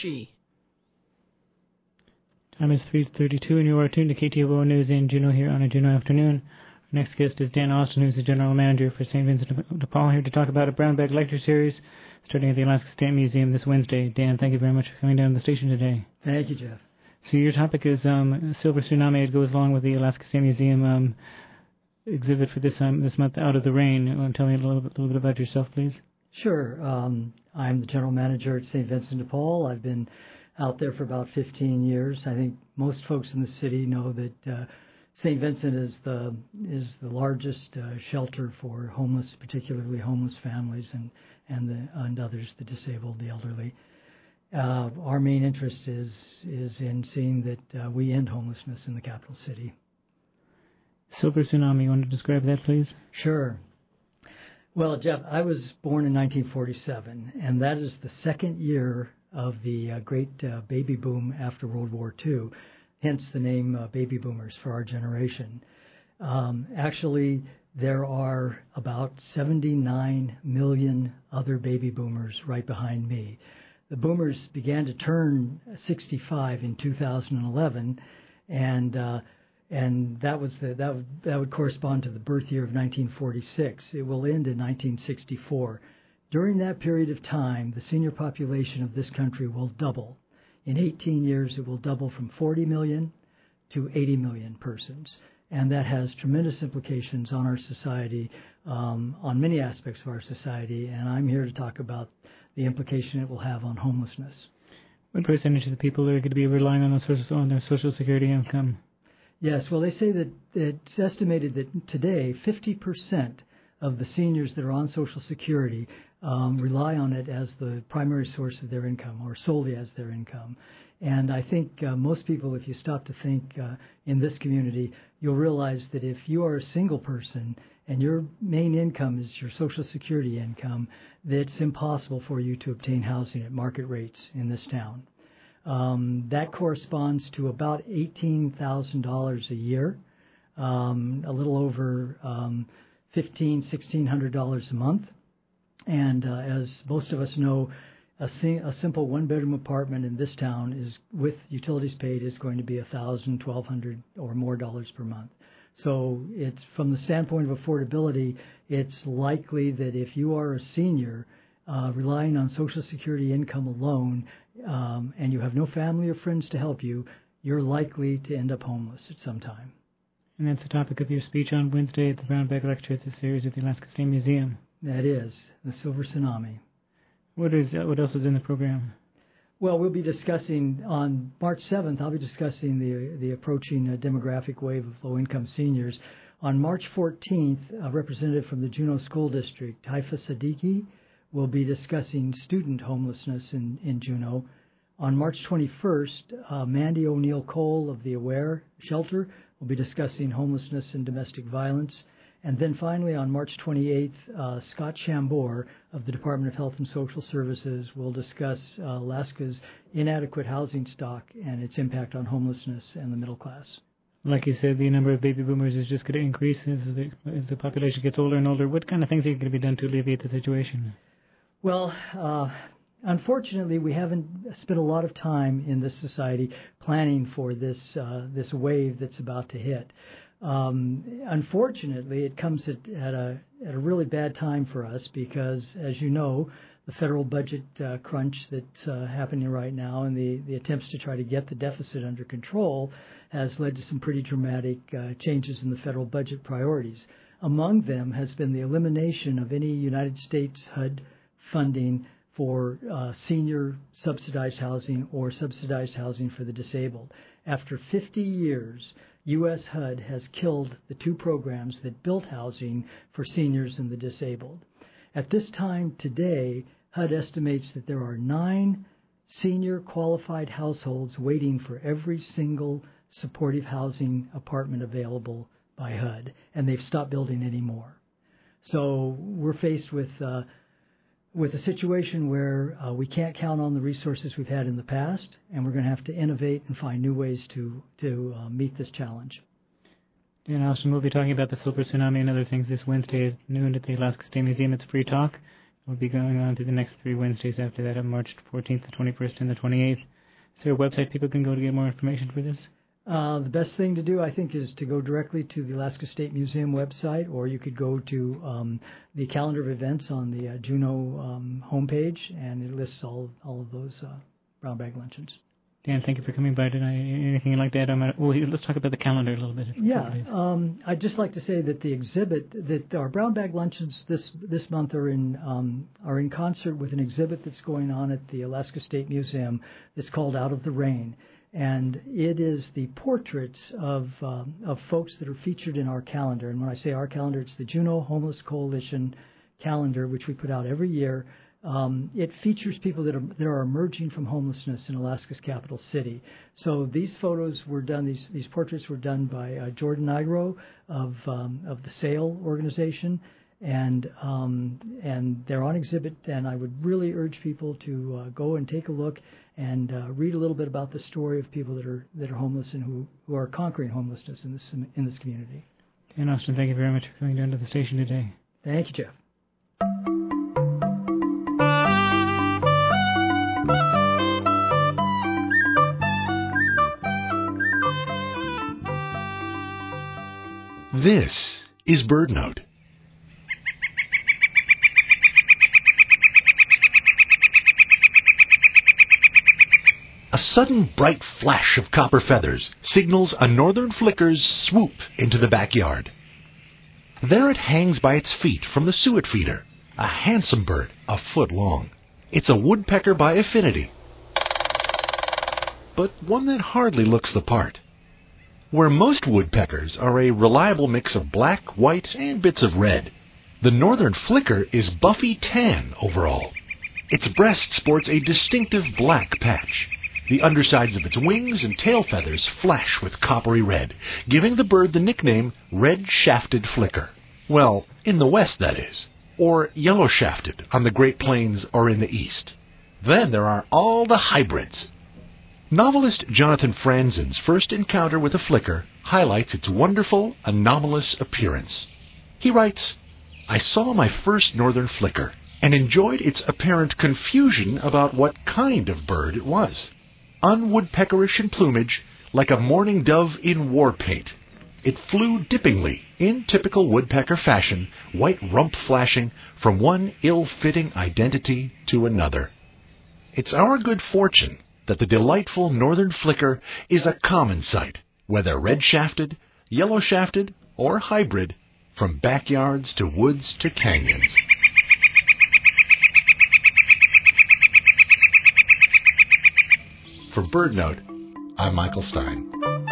S1: Time is three thirty-two, and you are tuned to K T O O News in Juneau here on a Juneau afternoon. Our next guest is Dan Austin, who's the general manager for Saint Vincent de Paul, here to talk about a brown bag lecture series starting at the Alaska State Museum this Wednesday. Dan, thank you very much for coming down to the station today.
S14: Thank you, Jeff.
S1: So your topic is um, Silver Tsunami. It goes along with the Alaska State Museum um, exhibit for this um, this month, Out of the Rain. You want to tell me a little bit, little bit about yourself, please?
S14: Sure. Um, I'm the general manager at Saint Vincent de Paul. I've been out there for about fifteen years. I think most folks in the city know that uh, Saint Vincent is the is the largest uh, shelter for homeless, particularly homeless families and and the and others, the disabled, the elderly. Uh, our main interest is is in seeing that uh, we end homelessness in the capital city.
S1: Silver Tsunami, you want to describe that, please?
S14: Sure. Well, Jeff, I was born in nineteen forty-seven, and that is the second year of the uh, great uh, baby boom after World War Two, hence the name uh, baby boomers for our generation. Um, actually, there are about seventy-nine million other baby boomers right behind me. The boomers began to turn sixty-five in two thousand eleven, and uh, and that was the that would, that would correspond to the birth year of nineteen forty-six. It will end in nineteen sixty-four. During that period of time, the senior population of this country will double. In eighteen years, it will double from forty million to eighty million persons. And that has tremendous implications on our society, um, on many aspects of our society. And I'm here to talk about the implication it will have on homelessness.
S1: What percentage of the people are going to be relying on, social, on their Social Security income?
S14: Yes, well, they say that it's estimated that today fifty percent of the seniors that are on Social Security um, rely on it as the primary source of their income, or solely as their income. And I think uh, most people, if you stop to think uh, in this community, you'll realize that if you are a single person and your main income is your Social Security income, it's impossible for you to obtain housing at market rates in this town. Um, that corresponds to about eighteen thousand dollars a year, um, a little over um, fifteen hundred dollars, sixteen hundred dollars a month. And uh, as most of us know, a, sing- a simple one-bedroom apartment in this town is, with utilities paid, is going to be one thousand dollars, twelve hundred dollars or more dollars per month. So it's, from the standpoint of affordability, it's likely that if you are a senior uh, relying on Social Security income alone, um, and you have no family or friends to help you, you're likely to end up homeless at some time.
S1: And that's the topic of your speech on Wednesday at the Brown Bag Lecture at the series at the Alaska State Museum.
S14: That is, the Silver Tsunami.
S1: What is uh, what else is in the program?
S14: Well, we'll be discussing, on March seventh, I'll be discussing the the approaching uh, demographic wave of low-income seniors. On March fourteenth, a representative from the Juneau School District, Haifa Siddiqui, will be discussing student homelessness in, in Juneau. On March twenty-first, uh, Mandy O'Neill Cole of the Aware Shelter will be discussing homelessness and domestic violence. And then finally, on March twenty-eighth, uh, Scott Chambor of the Department of Health and Social Services will discuss uh, Alaska's inadequate housing stock and its impact on homelessness and the middle class.
S1: Like you said, the number of baby boomers is just going to increase as the, as the population gets older and older. What kind of things are going to be done to alleviate the situation?
S14: Well, uh, unfortunately, we haven't spent a lot of time in this society planning for this uh, this wave that's about to hit. Um, unfortunately, it comes at, at a at a really bad time for us because, as you know, the federal budget uh, crunch that's uh, happening right now and the, the attempts to try to get the deficit under control has led to some pretty dramatic uh, changes in the federal budget priorities. Among them has been the elimination of any United States H U D funding for uh, senior subsidized housing or subsidized housing for the disabled. After fifty years, U S H U D has killed the two programs that built housing for seniors and the disabled. At this time today, H U D estimates that there are nine senior qualified households waiting for every single supportive housing apartment available by H U D, and they've stopped building any more. So we're faced with uh, with a situation where uh, we can't count on the resources we've had in the past, and we're going to have to innovate and find new ways to to uh, meet this challenge.
S1: Dan Austin will be talking about the Silver Tsunami and other things this Wednesday at noon at the Alaska State Museum. It's free talk. We'll be going on to the next three Wednesdays after that on March fourteenth, the twenty-first, and the twenty-eighth. Is there a website people can go to get more information for this?
S14: Uh, the best thing to do, I think, is to go directly to the Alaska State Museum website, or you could go to um, the calendar of events on the uh, Juneau um, homepage, and it lists all all of those uh, brown bag luncheons.
S1: Dan, thank you for coming by tonight. Anything you'd like to add? On my, well, let's talk about the calendar a little bit.
S14: Yeah, um, I'd just like to say that the exhibit, that our brown bag luncheons this this month are in um, are in concert with an exhibit that's going on at the Alaska State Museum. It's called Out of the Rain. And it is the portraits of um, of folks that are featured in our calendar. And when I say our calendar, it's the Juneau Homeless Coalition calendar, which we put out every year. Um, it features people that are that are emerging from homelessness in Alaska's capital city. So these photos were done; these these portraits were done by uh, Jordan Nigro of um, of the SAIL organization, and um, and they're on exhibit. And I would really urge people to uh, go and take a look and uh, read a little bit about the story of people that are that are homeless and who, who are conquering homelessness in this in this community.
S1: Dan Austin, thank you very much for coming down to the station today.
S14: Thank you, Jeff.
S2: This is BirdNote. A sudden bright flash of copper feathers signals a northern flicker's swoop into the backyard. There it hangs by its feet from the suet feeder, a handsome bird a foot long. It's a woodpecker by affinity, but one that hardly looks the part. Where most woodpeckers are a reliable mix of black, white, and bits of red, the northern flicker is buffy tan overall. Its breast sports a distinctive black patch. The undersides of its wings and tail feathers flash with coppery red, giving the bird the nickname red-shafted flicker. Well, in the west, that is. Or yellow-shafted on the Great Plains or in the east. Then there are all the hybrids. Novelist Jonathan Franzen's first encounter with a flicker highlights its wonderful, anomalous appearance. He writes, I saw my first northern flicker and enjoyed its apparent confusion about what kind of bird it was. Unwoodpeckerish in plumage, like a mourning dove in war paint. It flew dippingly, in typical woodpecker fashion, white rump flashing from one ill-fitting identity to another. It's our good fortune that the delightful northern flicker is a common sight, whether red-shafted, yellow-shafted, or hybrid, from backyards to woods to canyons. For BirdNote, I'm Michael Stein.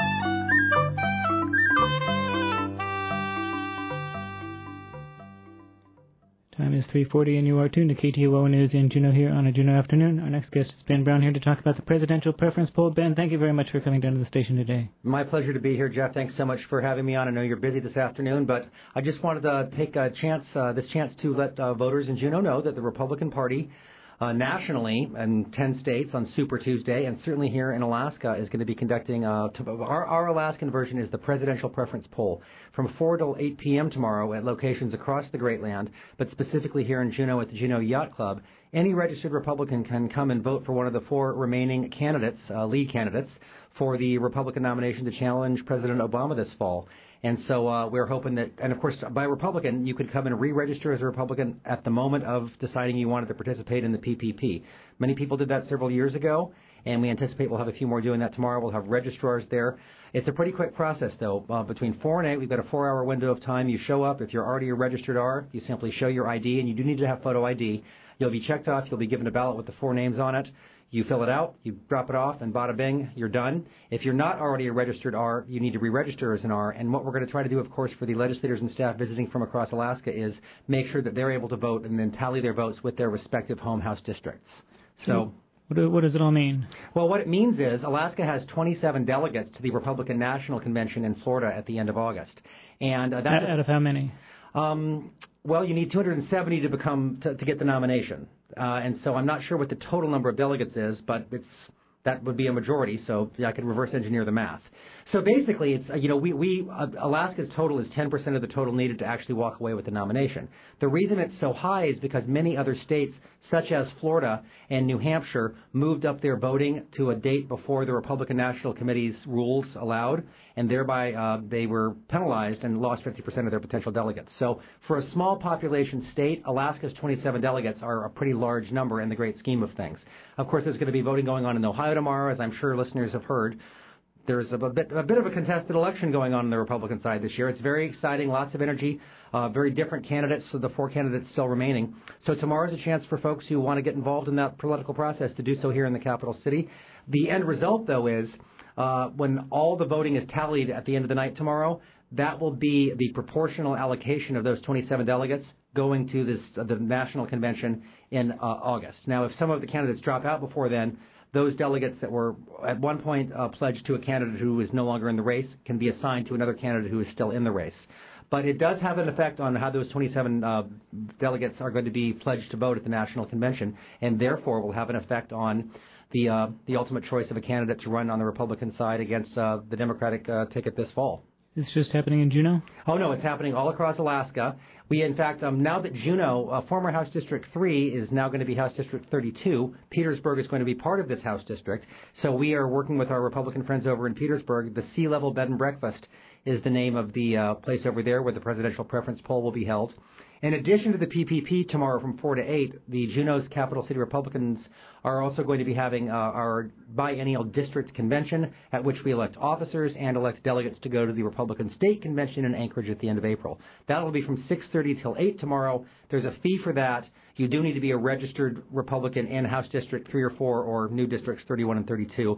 S1: Time is three forty and you are tuned to K T O O News in Juneau here on a Juneau afternoon. Our next guest is Ben Brown here to talk about the presidential preference poll. Ben, thank you very much for coming down to the station today.
S15: My pleasure to be here, Jeff. Thanks so much for having me on. I know you're busy this afternoon, but I just wanted to take a chance, uh, this chance to let uh, voters in Juneau know that the Republican Party Uh, nationally in ten states on Super Tuesday, and certainly here in Alaska, is going to be conducting, uh, to, our, our Alaskan version is the presidential preference poll from four till eight p.m. tomorrow at locations across the Great Land, but specifically here in Juneau at the Juneau Yacht Club. Any registered Republican can come and vote for one of the four remaining candidates, uh, lead candidates, for the Republican nomination to challenge President Obama this fall. And so uh, we're hoping that, and of course, by Republican, you could come and re-register as a Republican at the moment of deciding you wanted to participate in the P P P. Many people did that several years ago, and we anticipate we'll have a few more doing that tomorrow. We'll have registrars there. It's a pretty quick process, though. Uh, between four and eight, we've got a four-hour window of time. You show up. If you're already a registered R, you simply show your I D, and you do need to have photo I D. You'll be checked off. You'll be given a ballot with the four names on it. You fill it out, you drop it off, and bada bing, you're done. If you're not already a registered R, you need to re-register as an R. And what we're going to try to do, of course, for the legislators and staff visiting from across Alaska is make sure that they're able to vote and then tally their votes with their respective home house districts. So,
S1: what, do, what does it all mean?
S15: Well, what it means is Alaska has twenty-seven delegates to the Republican National Convention in Florida at the end of August. And uh, that's
S1: out, out of how many?
S15: Um, well, you need two hundred seventy to become to, to get the nomination. Uh, and so I'm not sure what the total number of delegates is, but it's that would be a majority, so yeah, I could reverse engineer the math. So basically, it's uh, you know, we, we uh, Alaska's total is ten percent of the total needed to actually walk away with the nomination. The reason it's so high is because many other states, such as Florida and New Hampshire, moved up their voting to a date before the Republican National Committee's rules allowed, and thereby uh, they were penalized and lost fifty percent of their potential delegates. So for a small population state, Alaska's twenty-seven delegates are a pretty large number in the great scheme of things. Of course, there's going to be voting going on in Ohio tomorrow, as I'm sure listeners have heard. There's a bit, a bit of a contested election going on on the Republican side this year. It's very exciting, lots of energy, uh, very different candidates, so the four candidates still remaining. So tomorrow's a chance for folks who want to get involved in that political process to do so here in the capital city. The end result, though, is uh, when all the voting is tallied at the end of the night tomorrow, that will be the proportional allocation of those twenty-seven delegates going to this uh, the national convention in uh, August. Now, if some of the candidates drop out before then, those delegates that were at one point uh, pledged to a candidate who is no longer in the race can be assigned to another candidate who is still in the race. But it does have an effect on how those twenty-seven uh, delegates are going to be pledged to vote at the national convention, and therefore will have an effect on the uh, the ultimate choice of a candidate to run on the Republican side against uh, the Democratic uh, ticket this fall.
S1: Is this just happening in Juneau?
S15: Oh, no, it's happening all across Alaska. We, in fact, um, now that Juneau, uh, former House District three, is now going to be House District thirty-two, Petersburg is going to be part of this House District. So we are working with our Republican friends over in Petersburg. The Sea Level Bed and Breakfast is the name of the uh, place over there where the presidential preference poll will be held. In addition to the P P P tomorrow from four to eight, the Juneau's Capital City Republicans are also going to be having uh, our biennial district convention at which we elect officers and elect delegates to go to the Republican State Convention in Anchorage at the end of April. That will be from six thirty till eight tomorrow. There's a fee for that. You do need to be a registered Republican in House District three or four or new districts thirty-one and thirty-two.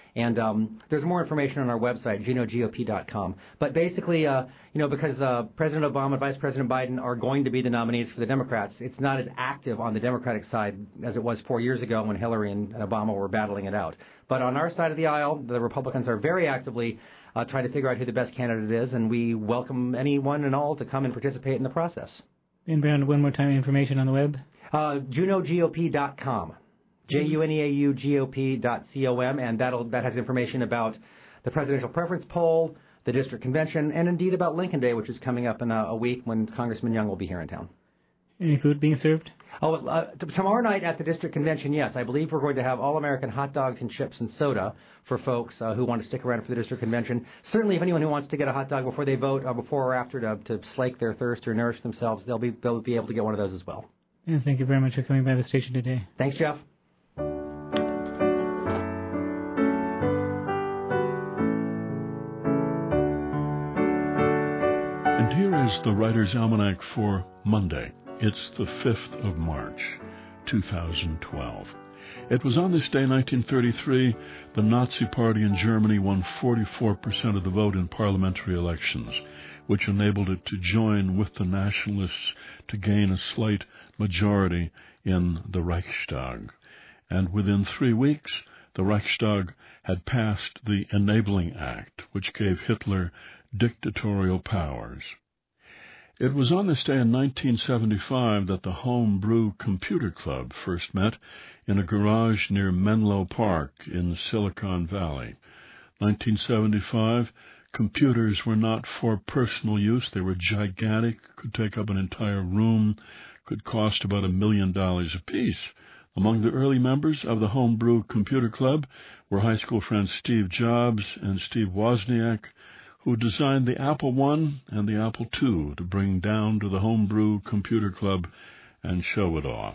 S15: And um, there's more information on our website, juneau G O P dot com. But basically, uh, you know, because uh, President Obama and Vice President Biden are going to be the nominees for the Democrats, it's not as active on the Democratic side as it was four years ago when Hillary and Obama were battling it out. But on our side of the aisle, the Republicans are very actively uh, trying to figure out who the best candidate is, and we welcome anyone and all to come and participate in the process.
S1: And Brandon, one more time, information on the web?
S15: Uh, juneau G O P dot com. J U N E A U G O P dot C O M, and that'll, that has information about the presidential preference poll, the district convention, and indeed about Lincoln Day, which is coming up in a, a week when Congressman Young will be here in town.
S1: Any food being served?
S15: Oh, uh, t- tomorrow night at the district convention, yes. I believe we're going to have all-American hot dogs and chips and soda for folks uh, who want to stick around for the district convention. Certainly, if anyone who wants to get a hot dog before they vote or before or after to, to slake their thirst or nourish themselves, they'll be, they'll be able to get one of those as well.
S1: Yeah, thank you very much for coming by the station today.
S15: Thanks, Jeff.
S16: And here is the Writer's Almanac for Monday. It's the fifth of March, two thousand twelve. It was on this day, nineteen thirty-three, the Nazi Party in Germany won forty-four percent of the vote in parliamentary elections, which enabled it to join with the Nationalists to gain a slight majority in the Reichstag. And within three weeks, the Reichstag had passed the Enabling Act, which gave Hitler dictatorial powers. It was on this day in nineteen seventy-five that the Home Brew Computer Club first met in a garage near Menlo Park in Silicon Valley. nineteen seventy-five, computers were not for personal use. They were gigantic, could take up an entire room, could cost about a million dollars apiece. Among the early members of the Home Brew Computer Club were high school friends Steve Jobs and Steve Wozniak, who designed the Apple one and the Apple two to bring down to the Home Brew Computer Club and show it off.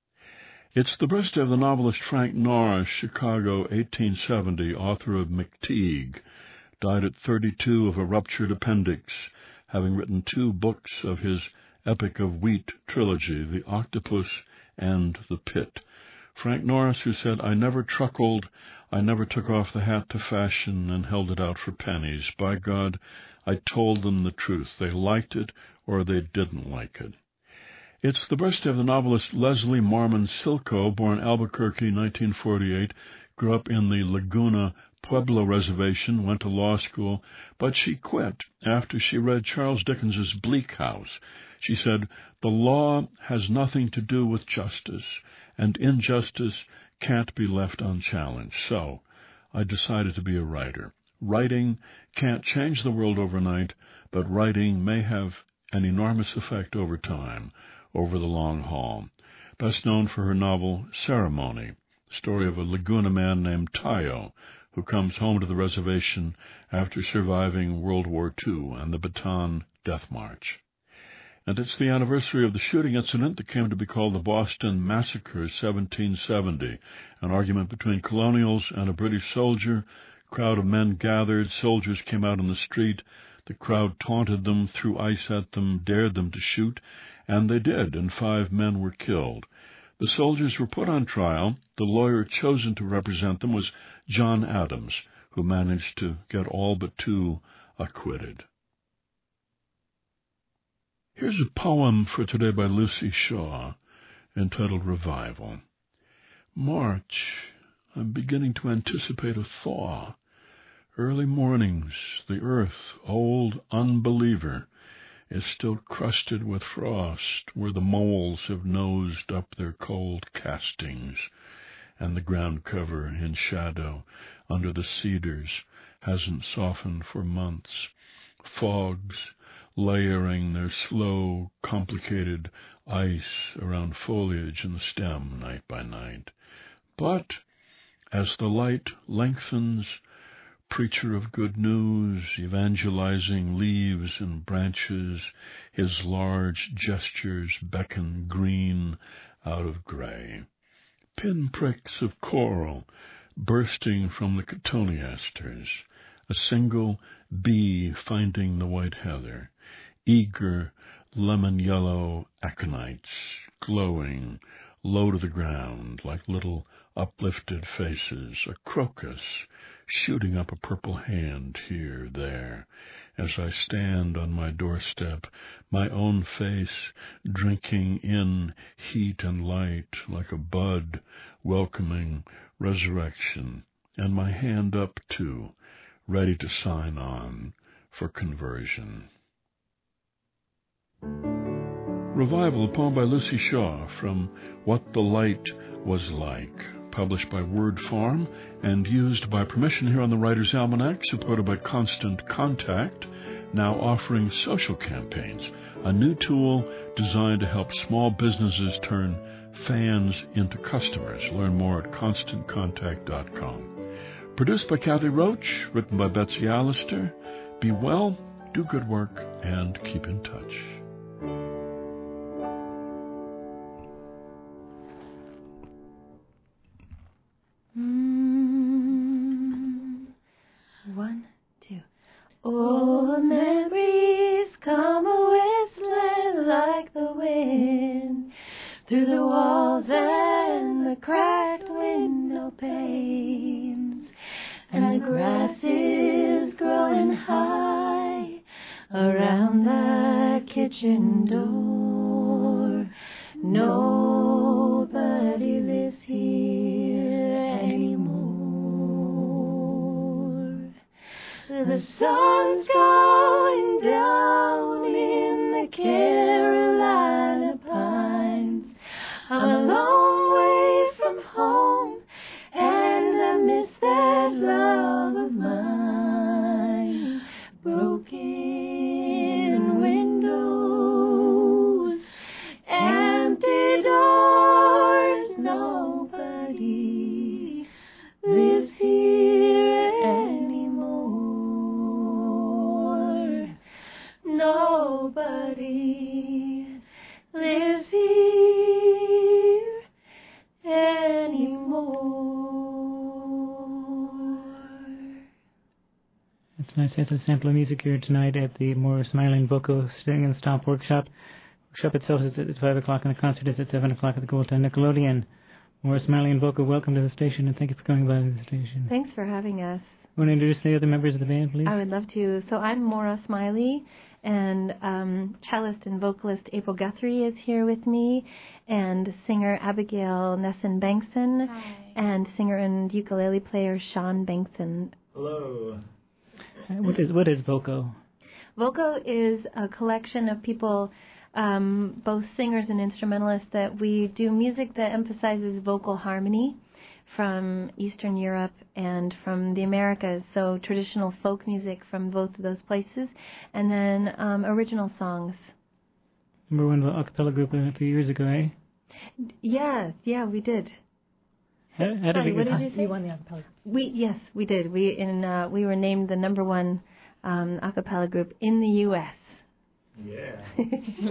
S16: It's the birthday of the novelist Frank Norris, Chicago, eighteen seventy, author of McTeague, died at thirty-two of a ruptured appendix, having written two books of his Epic of Wheat trilogy, The Octopus and The Pit. Frank Norris, who said, "I never truckled, I never took off the hat to fashion and held it out for pennies. By God, I told them the truth. They liked it or they didn't like it." It's the birthday of the novelist Leslie Marmon Silko, born Albuquerque, nineteen forty-eight, grew up in the Laguna Pueblo Reservation, went to law school, but she quit after she read Charles Dickens's Bleak House. She said, "The law has nothing to do with justice, and injustice can't be left unchallenged. So I decided to be a writer. Writing can't change the world overnight, but writing may have an enormous effect over time, over the long haul." Best known for her novel Ceremony, the story of a Laguna man named Tayo, who comes home to the reservation after surviving World War Two and the Bataan Death March. And it's the anniversary of the shooting incident that came to be called the Boston Massacre, seventeen seventy, an argument between colonials and a British soldier. A crowd of men gathered, soldiers came out on the street, the crowd taunted them, threw ice at them, dared them to shoot, and they did, and five men were killed. The soldiers were put on trial. The lawyer chosen to represent them was John Adams, who managed to get all but two acquitted. Here's a poem for today by Lucy Shaw, entitled Revival. March, I'm beginning to anticipate a thaw. Early mornings, the earth, old unbeliever, is still crusted with frost, where the moles have nosed up their cold castings, and the ground cover in shadow under the cedars hasn't softened for months. Fogs layering their slow, complicated ice around foliage and the stem night by night. But as the light lengthens, preacher of good news, evangelizing leaves and branches, his large gestures beckon green out of gray. Pinpricks of coral bursting from the cotoneasters, a single bee finding the white heather, eager lemon-yellow aconites glowing low to the ground like little uplifted faces, a crocus shooting up a purple hand here, there, as I stand on my doorstep, my own face drinking in heat and light like a bud welcoming resurrection, and my hand up, too, ready to sign on for conversion. Revival, a poem by Lucy Shaw from What the Light Was Like, published by Word Farm and used by permission here on the Writer's Almanac, supported by Constant Contact, now offering social campaigns, a new tool designed to help small businesses turn fans into customers. Learn more at constant contact dot com. Produced by Kathy Roach, written by Betsy Allister. Be well, do good work, and keep in touch.
S17: Mm, one, two. Old memories come a-whistling like the wind through the walls and the cracked window panes, and the grass is growing high around the kitchen door. Nobody lives here anymore. The sun's going down in the Carolina pines. I'm a long way from home, and I miss that love of mine. Broken windows, empty doors, nobody lives here anymore. Nobody lives here anymore.
S1: It's nice to have a sample of music here tonight at the More Smiling Vocal Sing and Stomp Workshop. Workshop itself is at five o'clock and the concert is at seven o'clock at the Goldtown Nickelodeon. More Smiling Vocal, welcome to the station and thank you for coming by the station.
S18: Thanks for having us.
S1: Want to introduce the other members of the band, please?
S18: I would love to. So I'm Maura Smiley, and um, cellist and vocalist April Guthrie is here with me, and singer Abigail Nesson-Bankson, and singer and ukulele player Sean Bankson.
S1: Hello. Uh, what is what is Voco?
S18: Voco is a collection of people, um, both singers and instrumentalists, that we do music that emphasizes vocal harmony from Eastern Europe and from the Americas, so traditional folk music from both of those places, and then um, original songs.
S1: Remember one of the a cappella group a few years ago, eh?
S18: Yeah, yeah, we did.
S1: How, how
S18: Sorry,
S1: did
S18: what
S1: we
S18: did you say?
S17: You won the a cappella.
S18: We yes, we did. We in uh, we were named the number one um, a cappella group in the U S
S1: Yeah.
S17: I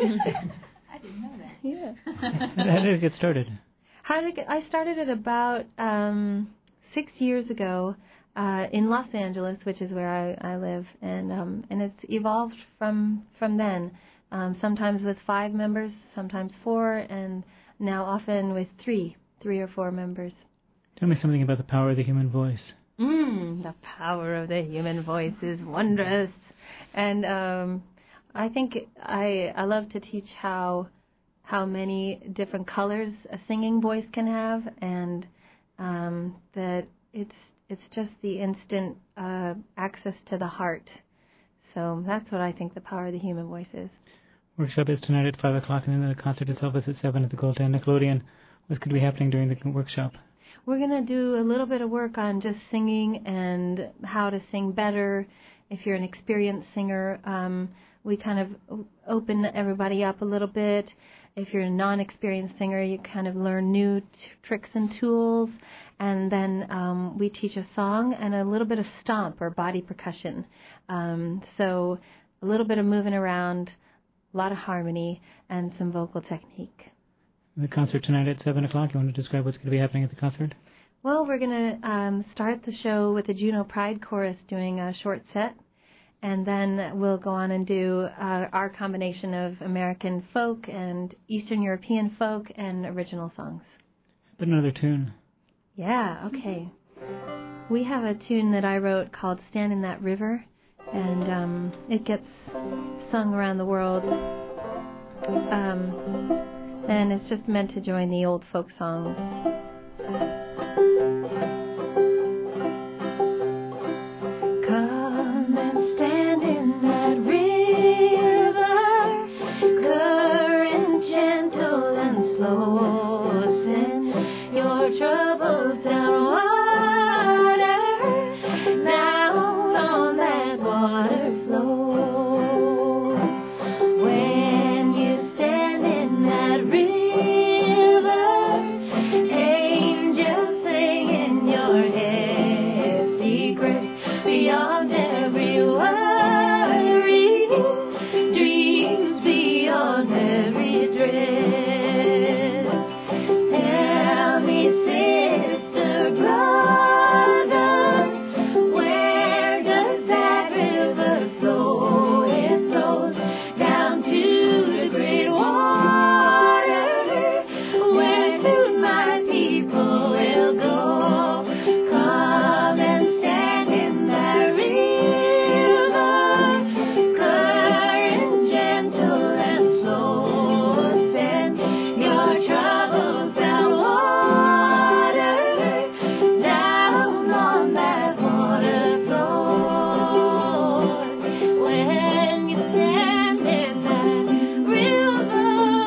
S17: didn't know that.
S18: Yeah.
S1: how, how did it get started?
S18: How did it get, I started it about um, six years ago uh, in Los Angeles, which is where I, I live, and um, and it's evolved from from then. Um, sometimes with five members, sometimes four, and now often with three, three or four members.
S1: Tell me something about the power of the human voice.
S18: Mm, the power of the human voice is wondrous, and um, I think I I love to teach how how many different colors a singing voice can have, and um, that it's it's just the instant uh, access to the heart. So that's what I think the power of the human voice is.
S1: Workshop is tonight at five o'clock, and then the concert itself is at seven at the Goldtown Nickelodeon. What's going to be happening during the workshop?
S18: We're going to do a little bit of work on just singing and how to sing better. If you're an experienced singer, um, we kind of open everybody up a little bit. If you're a non-experienced singer, you kind of learn new t- tricks and tools. And then um, we teach a song and a little bit of stomp or body percussion. Um, so a little bit of moving around, a lot of harmony, and some vocal technique.
S1: The concert tonight at seven o'clock. You want to describe what's going to be happening at the concert?
S18: Well, we're going to um, start the show with the Juneau Pride Chorus doing a short set, and then we'll go on and do uh, our combination of American folk and Eastern European folk and original songs.
S1: But another tune.
S18: Yeah, okay. we have a tune that I wrote called Stand in That River, and um, it gets sung around the world. Um, and it's just meant to join the old folk songs.
S17: Come and stand in that river, current gentle and slow, send your troubles down water, down on that water flow. When you stand in that river, angels sing in your head, secrets beyond every worry, dreams beyond every dread. Tell me, sister, brother, where does that river flow? It flows down to the great water, where soon my people will go. Come and stand in that river, current gentle and slow, send your troubles down water, down on that water flow. When you stand in that river,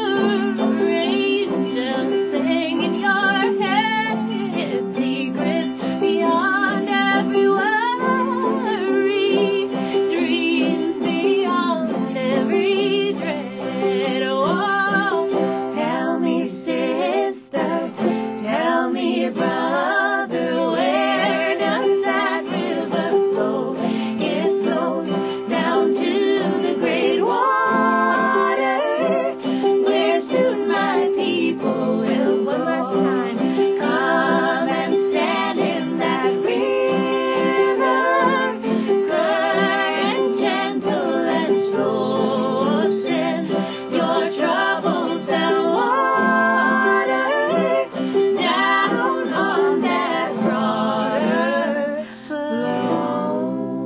S17: angels sing in your head, secrets beyond every worry, dreams beyond every dread. Oh, tell me, sister, tell me, brother, where does that river flow? It flows down to the great water, where soon my people will go. One more time. Come and stand in that river, current gentle and slow, send your troubles down water, down on that water flow.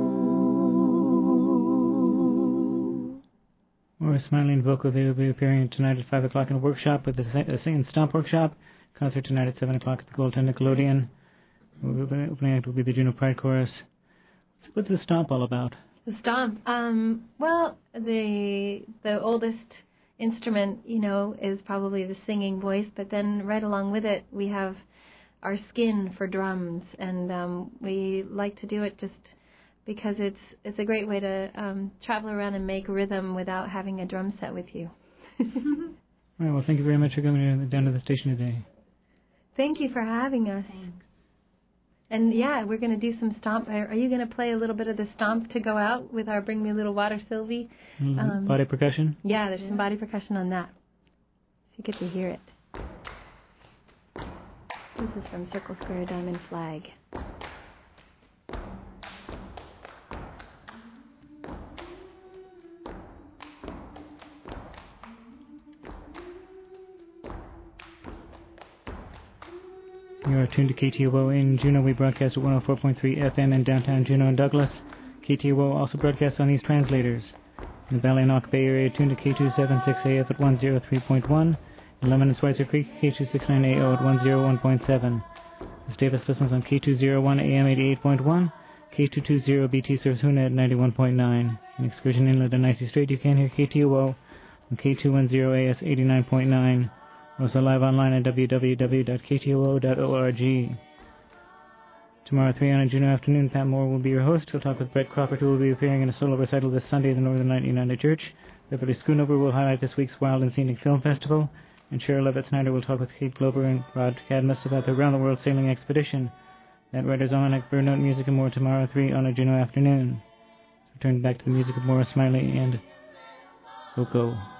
S1: Maura Smiley and Vocal, they will be appearing tonight at five o'clock in a workshop with the Sing the Sing and Stomp workshop. Concert tonight at seven o'clock at the Gold Ten Nickelodeon. Opening act will be the Juneau Pride Chorus. What's the Stomp all about?
S18: The stomp. Um, well, the the oldest instrument, you know, is probably the singing voice, but then right along with it, we have our skin for drums, and um, we like to do it just because it's it's a great way to um, travel around and make rhythm without having a drum set with you.
S1: All right, well, thank you very much for coming down to the station today.
S18: Thank you for having us. Thanks. And yeah, we're going to do some stomp. Are, are you going to play a little bit of the stomp to go out with our Bring Me a Little Water, Sylvie?
S1: Mm-hmm.
S18: Um,
S1: Body percussion?
S18: Yeah, there's some body percussion on that. So you get to hear it. This is from Circle Square Diamond Flag.
S1: You are tuned to K T O O in Juneau. We broadcast at one oh four point three F M in downtown Juneau and Douglas. K T O O also broadcasts on these translators. In the Valley and Ock Bay area, tuned to K two seventy-six A F at one oh three point one. In Lemon and Schweitzer Creek, K two sixty-nine A O at one oh one point seven. Miss Davis listens on K two oh one A M eighty-eight point one. K two twenty B T serves Hoonah at ninety-one point nine. In Excursion Inlet and Icy Strait, you can hear K T O O on K two ten A S eighty-nine point nine. Also live online at w w w dot k t o o dot org. Tomorrow at three on a Juneau afternoon, Pat Moore will be your host. He'll talk with Brett Crawford, who will be appearing in a solo recital this Sunday at the Northern Light United Church. Beverly Schoonover will highlight this week's Wild and Scenic Film Festival. And Cheryl Levitt-Snyder will talk with Kate Glover and Rod Cadmus about the Around the World Sailing Expedition. That Writer's Almanac, Bird Note Music, and more tomorrow at three on a Juneau afternoon. So turn back to the music of Maura Smiley and Vocal.